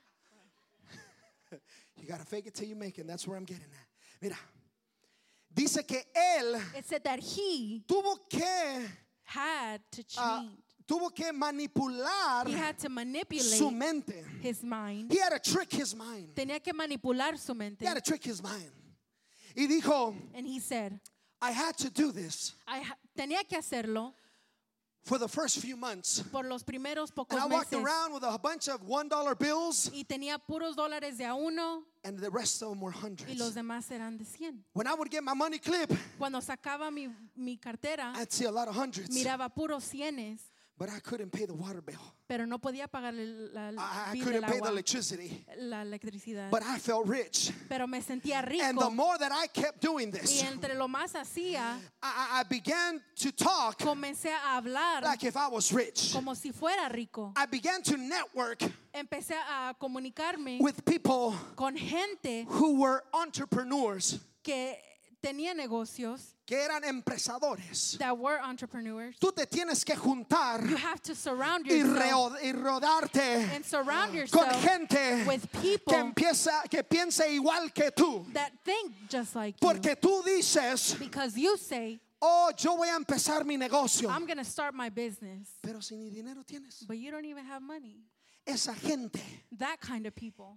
You gotta fake it till you make it. That's where I'm getting at. Mira, dice que él It said that he tuvo que had to ah, change. tuvo que manipular He had to manipulate su mente. his mind. He had to trick his mind. Tenía que manipular su mente. He had to trick his mind. Y dijo, And he said, I had to do this I ha- tenía que hacerlo for the first few months. por los primeros And pocos I walked meses. around with a bunch of one dollar bills, Y tenía puros dólares de a uno and the rest of them were y hundreds. los demás eran de cien. When I would get my money clip, Cuando sacaba mi, mi cartera, I'd see a lot of hundreds, miraba puros cienes, but I couldn't pay the water bill. pero no podía pagar el, la, el I, I bill couldn't del pay the agua, electricity, la electricidad. but I felt rich. Pero me sentía And the rico. more that I kept doing Y this, entre lo más hacía, I, I I began to talk comencé a hablar like if I was rich. como si fuera rico. I began to network Empecé a comunicarme with people con gente who were entrepreneurs, que tenía negocios, que eran empresarios. that were entrepreneurs. Tú te tienes que juntar You have to surround y, yourself reo- y rodarte and surround con yourself gente with que people empieza que piense igual que tú, that think just like you. porque tú dices, Because you say, oh, yo voy a empezar mi negocio, I'm going to start my business, pero si ni dinero tienes. but you don't even have money. Esa gente, That kind of people.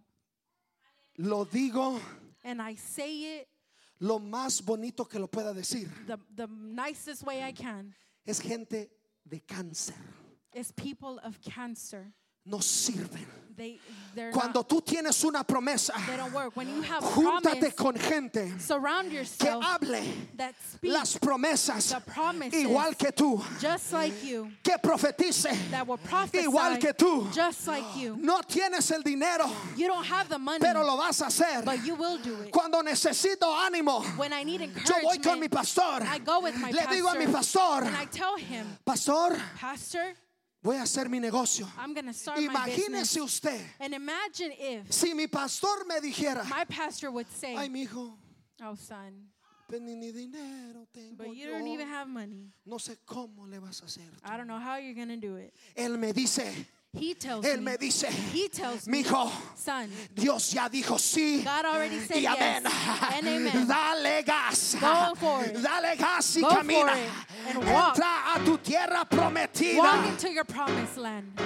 lo digo And I say it lo más bonito que lo pueda decir, the, the nicest way I can. es gente de cáncer. It's people of cancer. No sirven. They, they're Cuando not, tú tienes una promesa, they don't work. When you have júntate promise, con gente surround que yourself hable that speak las promesas the promises igual que tú, just like you, que profetice that will prophesy igual que tú. just like you. No tienes el dinero, You don't have the money, pero lo vas a hacer. but you will do it. Cuando necesito ánimo, When I need yo voy con mi encouragement, pastor. I go with my Le digo a mi pastor, pastor, and I tell him, pastor, Pastor, voy a hacer mi negocio. I'm going to start my business. Imagínese usted, And imagine if si mi pastor me dijera, my pastor would say, ay, mi hijo, oh, son, pues ni ni dinero tengo but you yo. don't even have money. No sé cómo le vas a hacer. tú." I don't know how you're going to do it. Él me dice, He tells él me, me dice, he tells mi me, hijo, son, Dios ya dijo sí. God already said Y yes amén. and amen. Dale gas. Go for it. Dale gas y Go for camina. it and walk. Entra a tu tierra prometida. Walk into your promised land.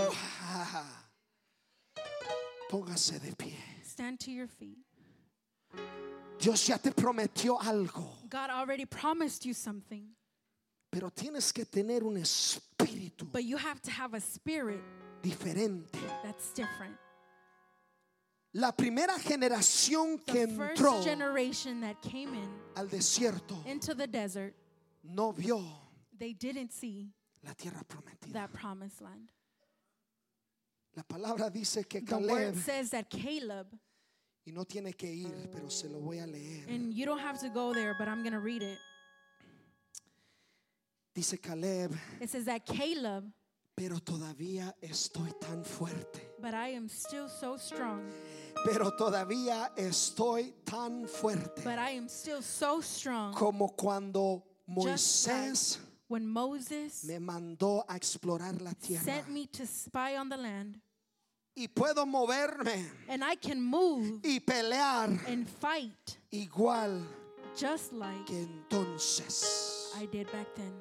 Póngase de pie. Stand to your feet. Dios ya te prometió algo, God already promised you something, pero tienes que tener un espíritu but you have to have a spirit diferente. that's different. La primera generación que The entró first generation that came in al desierto into the desert, no vio they didn't see la tierra prometida. that promised land. La palabra dice que The word Caleb, says that Caleb, y no tiene que ir, pero se lo voy a leer. and you don't have to go there, but I'm going to read it. Dice Caleb, It says that Caleb, pero todavía estoy tan fuerte. but I am still so strong, Pero todavía estoy tan fuerte but I am still so strong, como cuando just like Moisés when Moses me mandó a explorar la tierra. sent me to spy on the land, Y puedo moverme and I can move y pelear and fight igual just like que entonces. I did back then.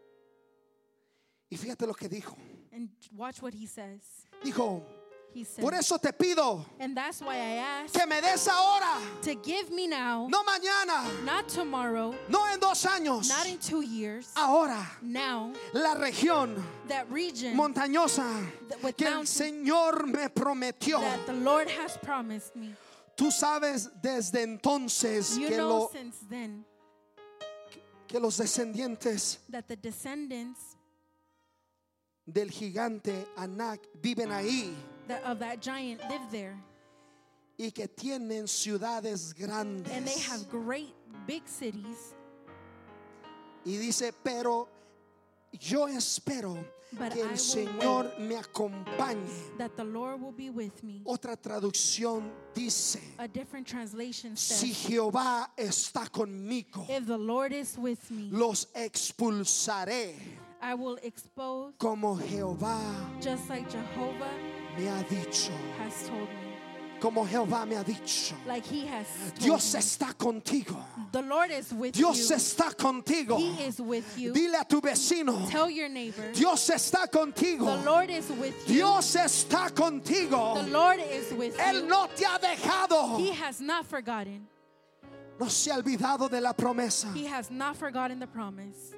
Y fíjate lo que dijo. And watch what he says. Dijo, He said, por eso te pido and that's why I asked que me des ahora, to give me now, no mañana, not tomorrow, no en dos años, not in two years, ahora, now, la región that region montañosa that with que el mountains Señor me prometió. that the Lord has promised me. Tú sabes desde entonces You que, know lo, since then que los descendientes that the descendants del gigante Anak viven ahí that of that giant live there. y que tienen ciudades And they grandes. have great big cities. Y dice, pero yo espero But que I el will Señor me acompañe. That the Lord will be with me. Otra traducción dice, A different translation si says, Jehová está conmigo, if the Lord is with me, los expulsaré I will expose como Jehová just like Jehovah me ha dicho. has told me. Como Jehová me ha dicho. Like he has told Dios me. está contigo. The Lord is with Dios you. está contigo. He is with you. Dile a tu vecino, Tell your neighbor. Dios está contigo. The Lord is with you. Dios está contigo. The Lord is with Él you. no te ha dejado. He has not forgotten. No se ha olvidado de la promesa. He has not forgotten the promise.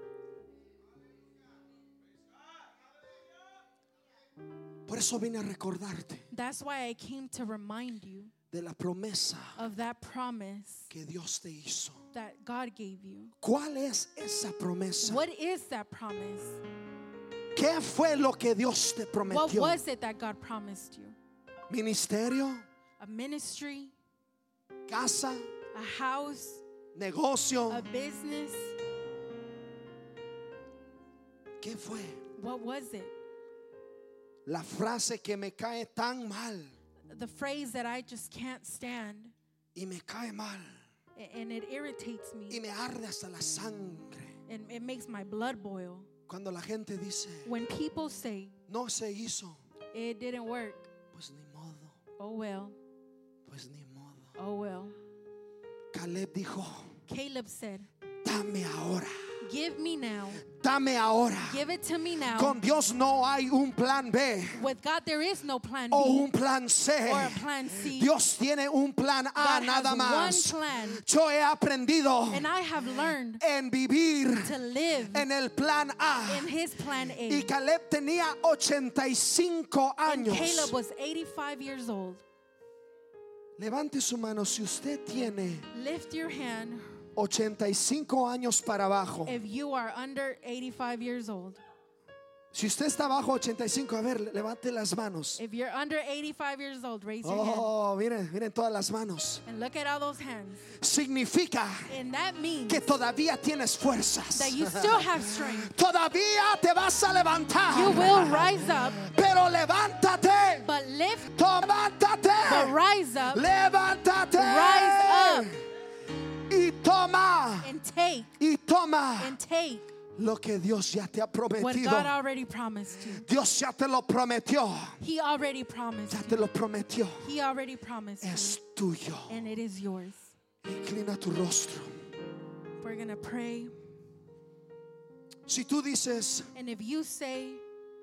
Por eso vine a recordarte That's why I came to remind you de la promesa of that promise que Dios te hizo. that God gave you. ¿Cuál es esa promesa? What is that promise? ¿Qué fue lo que Dios te What prometió? was it that God promised you? Ministerio, A ministry, casa, a house, negocio. a business? ¿Qué fue? What was it? La frase que me cae tan mal The phrase that I just can't stand y me cae mal a- and it irritates y me me arde hasta la sangre and it makes my blood boil. cuando la gente dice When people say no se hizo, it didn't work, pues ni modo, oh well, pues ni modo. oh well. Caleb dijo, Caleb said, dame ahora, give me now. dame ahora. Give it to me now. Con Dios no hay un plan B With God, there is no plan o B un plan C. or a plan C. Dios tiene un plan A God nada has más. one plan. Yo he aprendido And I have learned en vivir to live en el plan A. in his plan Y A. Caleb tenía ochenta y cinco And años. Caleb was eighty-five years old. Levante su mano si usted tiene Lift your hand ochenta y cinco años para abajo. if you are under eighty-five years old. Si usted está abajo ochenta y cinco, a ver, levante las manos. If you're under eighty-five years old, raise your hand. Oh, miren, miren todas las manos. And look at all those hands. Significa And that means que todavía tienes fuerzas. that you still have strength. Todavía te vas a levantar. You will rise up, Pero levántate. but lift, Levántate. but rise up Levántate. Rise up. Y toma. and take, Y toma and take lo que Dios ya te ha what prometido. God already promised you. Dios ya te lo prometió. He already promised Ya you. te lo prometió. He already promised Es you. tuyo. And it is yours. Inclina tu rostro. We're going to pray. Si tú dices, And if you say,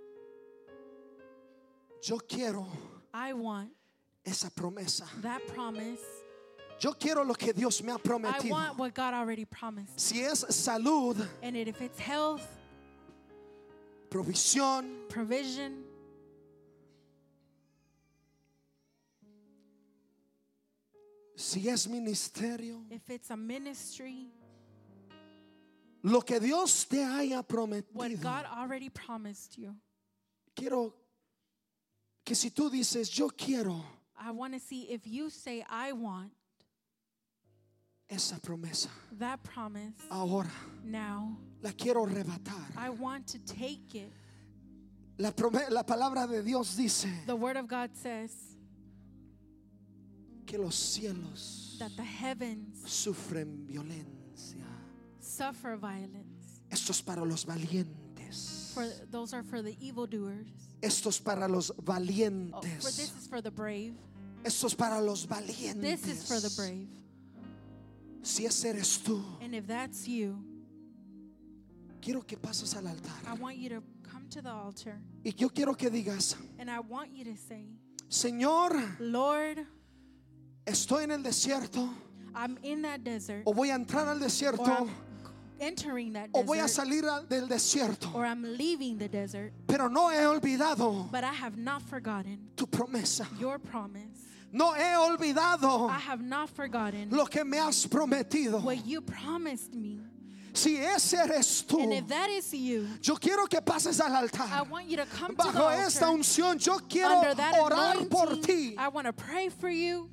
yo quiero I want esa promesa. that promise, Yo quiero lo que Dios me ha I prometido. want what God already promised. Si es salud, And it, if it's health, provisión, provision, si es ministerio, if it's a ministry, lo que Dios te haya what prometido. God already promised you. Quiero que si tú dices, yo quiero I want to see if you say, I want esa promesa, that promise ahora now. la quiero arrebatar. I want to take it. La, prome- la palabra de Dios dice The Word of God says que los cielos that the heavens sufren violencia. suffer violence. Esto es para los valientes. For those are for the evildoers. Esto es para los Oh, for valientes. this is for the brave. Esto es para los valientes. This is for the brave. Si ese eres tú, And if that's you, quiero que pases al I altar. want you to come to the altar Y yo quiero que digas, and I want you to say, Señor, Lord, estoy en el desierto, I'm in that desert, o voy a entrar al or desierto, I'm entering that o voy a desert, salir al- del desierto. or I'm leaving the desert, Pero no he olvidado but I have not forgotten tu promesa. your promise. No he olvidado I have not forgotten lo que me has prometido. what you promised me. Si ese eres tú, And if that is you, yo quiero que pases al I altar. want you to come to the Bajo esta altar. unción, yo quiero Under that orar por anointing, ti. I want to pray for you.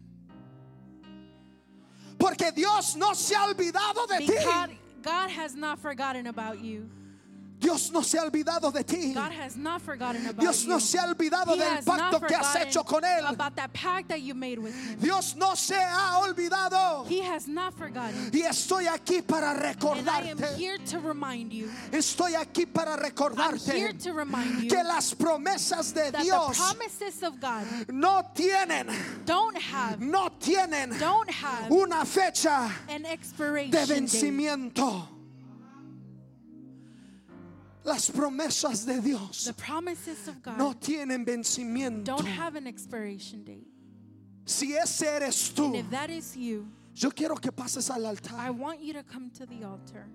Porque Dios no se ha olvidado de Because ti. God has not forgotten about you. Dios no se ha olvidado de ti. God has not forgotten about Dios you. no se ha olvidado He del has not pacto que has forgotten hecho con Él. about that pact that you made with Him. Dios no se ha olvidado. He has not forgotten. Y estoy aquí para And I am recordarte. here to remind you. Estoy aquí para I'm here recordarte to remind you que las promesas de that the Dios promises of God no tienen, don't have, no tienen don't have una fecha an de expiration date. vencimiento. Las promesas de Dios The promises of God no tienen vencimiento. don't have an expiration date. Si ese eres tú, And if that is you, yo quiero que pases al I altar. want you to come to the altar.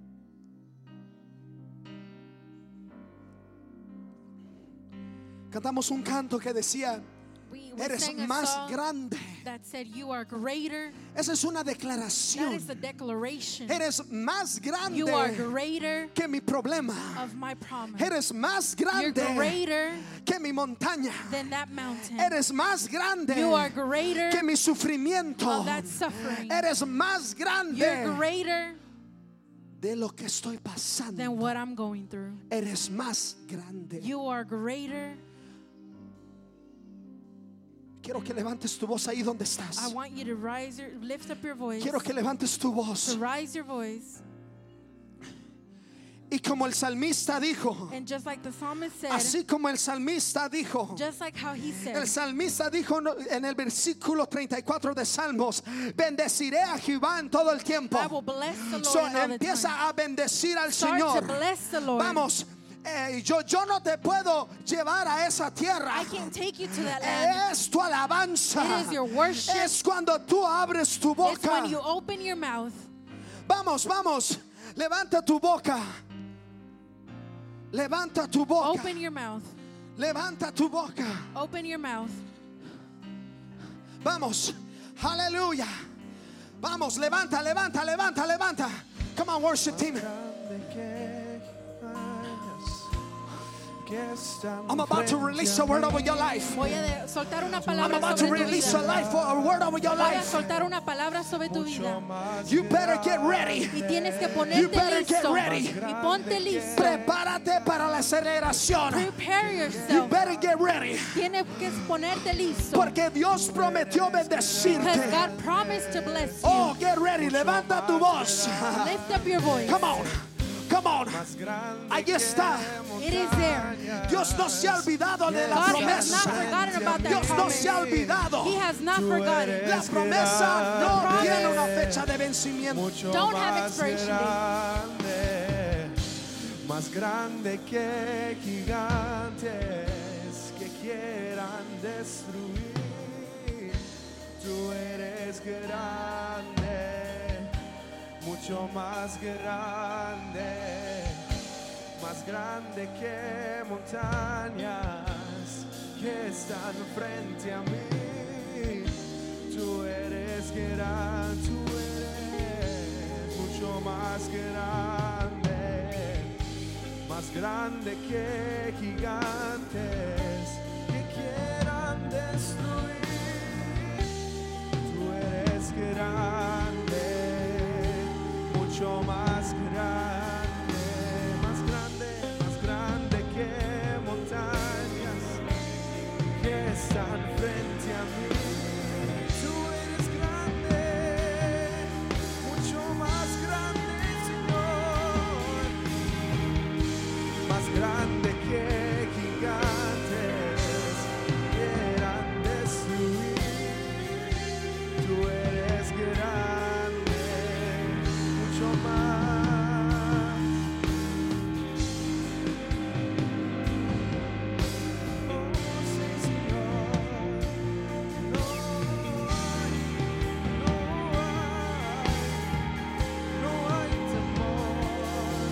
Cantamos un canto que decía, We, we eres sang a más song grande. that said, you are greater. Esa es una That declaración. is a declaration. Eres más You are grande greater que mi problema. of my promise. Eres más You're grande greater que mi montaña. than that mountain. Eres más grande You are greater que mi sufrimiento. of that suffering. Eres más You're grande greater de lo que estoy pasando. than what I'm going through. Eres más grande. You are greater. Quiero que levantes tu voz ahí donde I estás. want you to rise your, lift up your voice. Quiero que levantes tu voz. To rise your voice. Y como el salmista dijo, And just like the psalmist said, así como el salmista dijo, just like how he said, el salmista dijo en el versículo treinta y cuatro de Salmos, bendeciré a Jehová en todo el tiempo. I will bless the Lord So, in all the empieza time. a bendecir al Start Señor. to bless the Lord. Vamos, eh, yo, yo no te puedo llevar a esa tierra. I can't take you to that land. Es tu alabanza. It is your worship. Es cuando tú abres tu It's boca. when you open your mouth. Vamos, vamos. Levanta tu boca. Levanta tu boca. Open your mouth. Levanta tu boca. Open your mouth. Vamos. Aleluya. Vamos, levanta, levanta, levanta, levanta. Come on, worship team. I'm about to release a word over your life. Voy a de- soltar una I'm palabra about to sobre tu release a vida. life, a word over your Voy a life. soltar una palabra sobre tu vida. You better get ready. Y tienes que You ponerte better get listo. ready. Y ponte listo. Prepárate para la aceleración. Prepare You yourself. better get ready. Tienes que ponerte listo. Porque Dios prometió Because bendecirte. God promised to bless you. Oh, get ready. Levanta tu voz. Lift up your voice. Come on. Come on. Ahí está. It is there. Dios no se ha olvidado de la God has not promesa. forgotten about that Dios no promise. se ha olvidado. He has not forgotten. La promesa no The promise tiene una fecha de vencimiento. Don't have expiration date. date. Más grande que gigantes que quieran destruir. Tú eres grande, mucho más grande, más grande que montañas que están frente a mí. Tú eres grande, tú eres mucho más grande, más grande que gigantes que quieran destruir. Tú eres grande, mucho más grande, más grande, más grande que montañas que están frente a mí. Tú eres grande, mucho más grande, Señor, más grande que gigantes quieran destruir. Tú eres grande, mucho más. Oh, sí, Señor. No hay, no hay, no hay temor.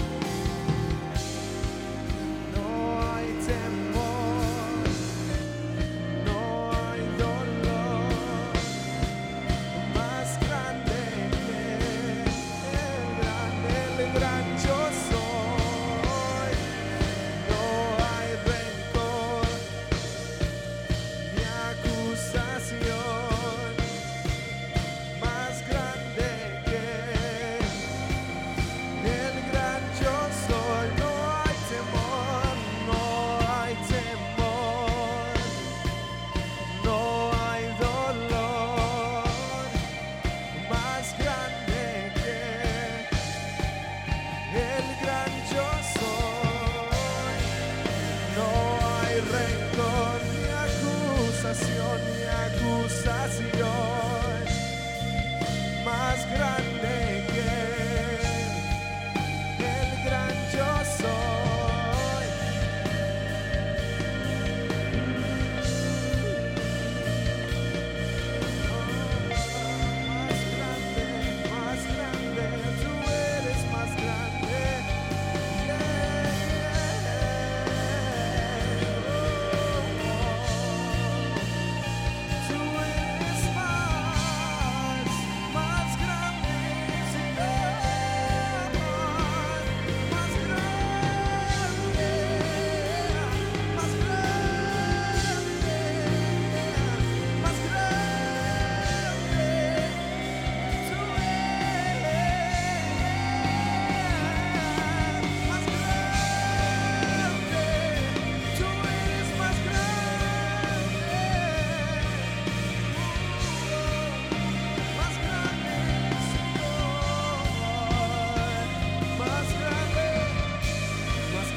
No hay temor. No hay dolor.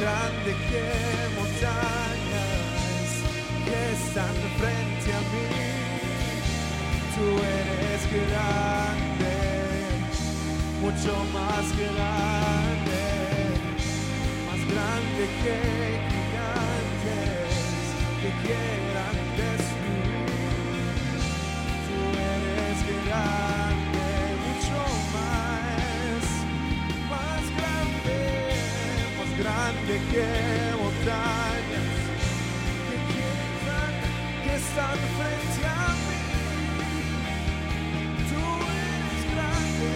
grande que montañas que están frente a mí. Tú eres grande, mucho más grande, más grande que gigantes que quieran destruir. Tú eres grande, mucho más, más grande, más grande que montañas que quieran, que están frente a mí. Tú eres grande,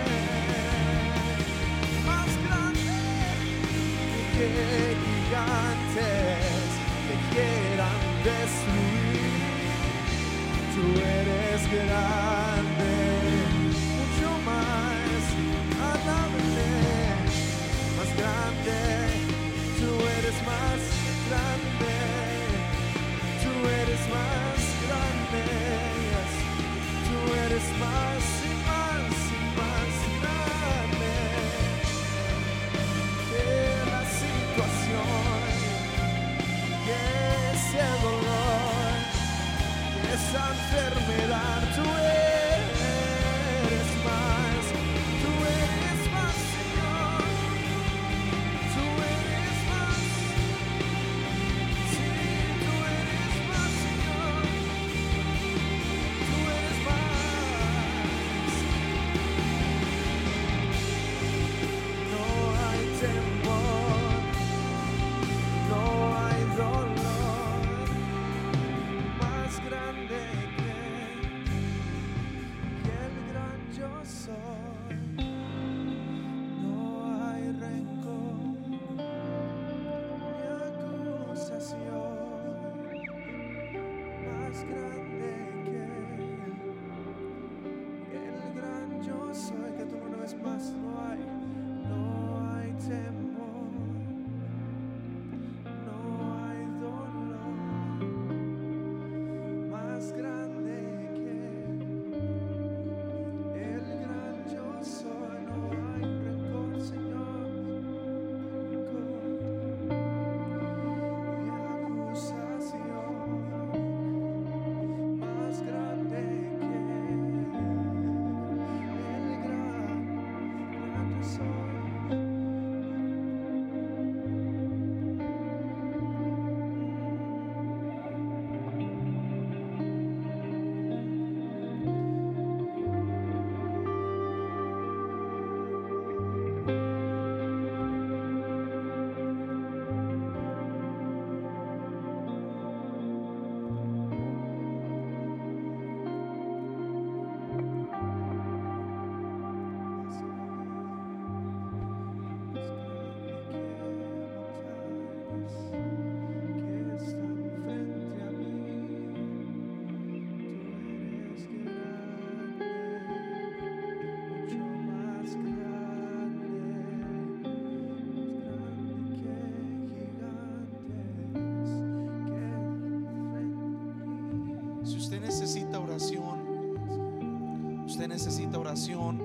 más grande que gigantes que quieran destruir. Tú eres grande, mucho más, alábale, más grande. Tú eres más grande, tú eres más grande, tú eres más y más y más grande que la situación, que ese dolor, que esa enfermedad. Tú eres más, tú eres más, Señor, tú eres más, sí, tú eres más, Señor, tú eres más. No hay temor, no hay dolor más grande que, que el gran yo soy. No hay rencor ni acusación más grande que el gran yo soy. Que tú una vez más, no hay, no hay temor, no hay dolor más grande que el gran yo soy. No hay rencor, Señor, rencor y acusación más grande que el gran, gran yo soy. Si usted necesita oración, usted necesita oración.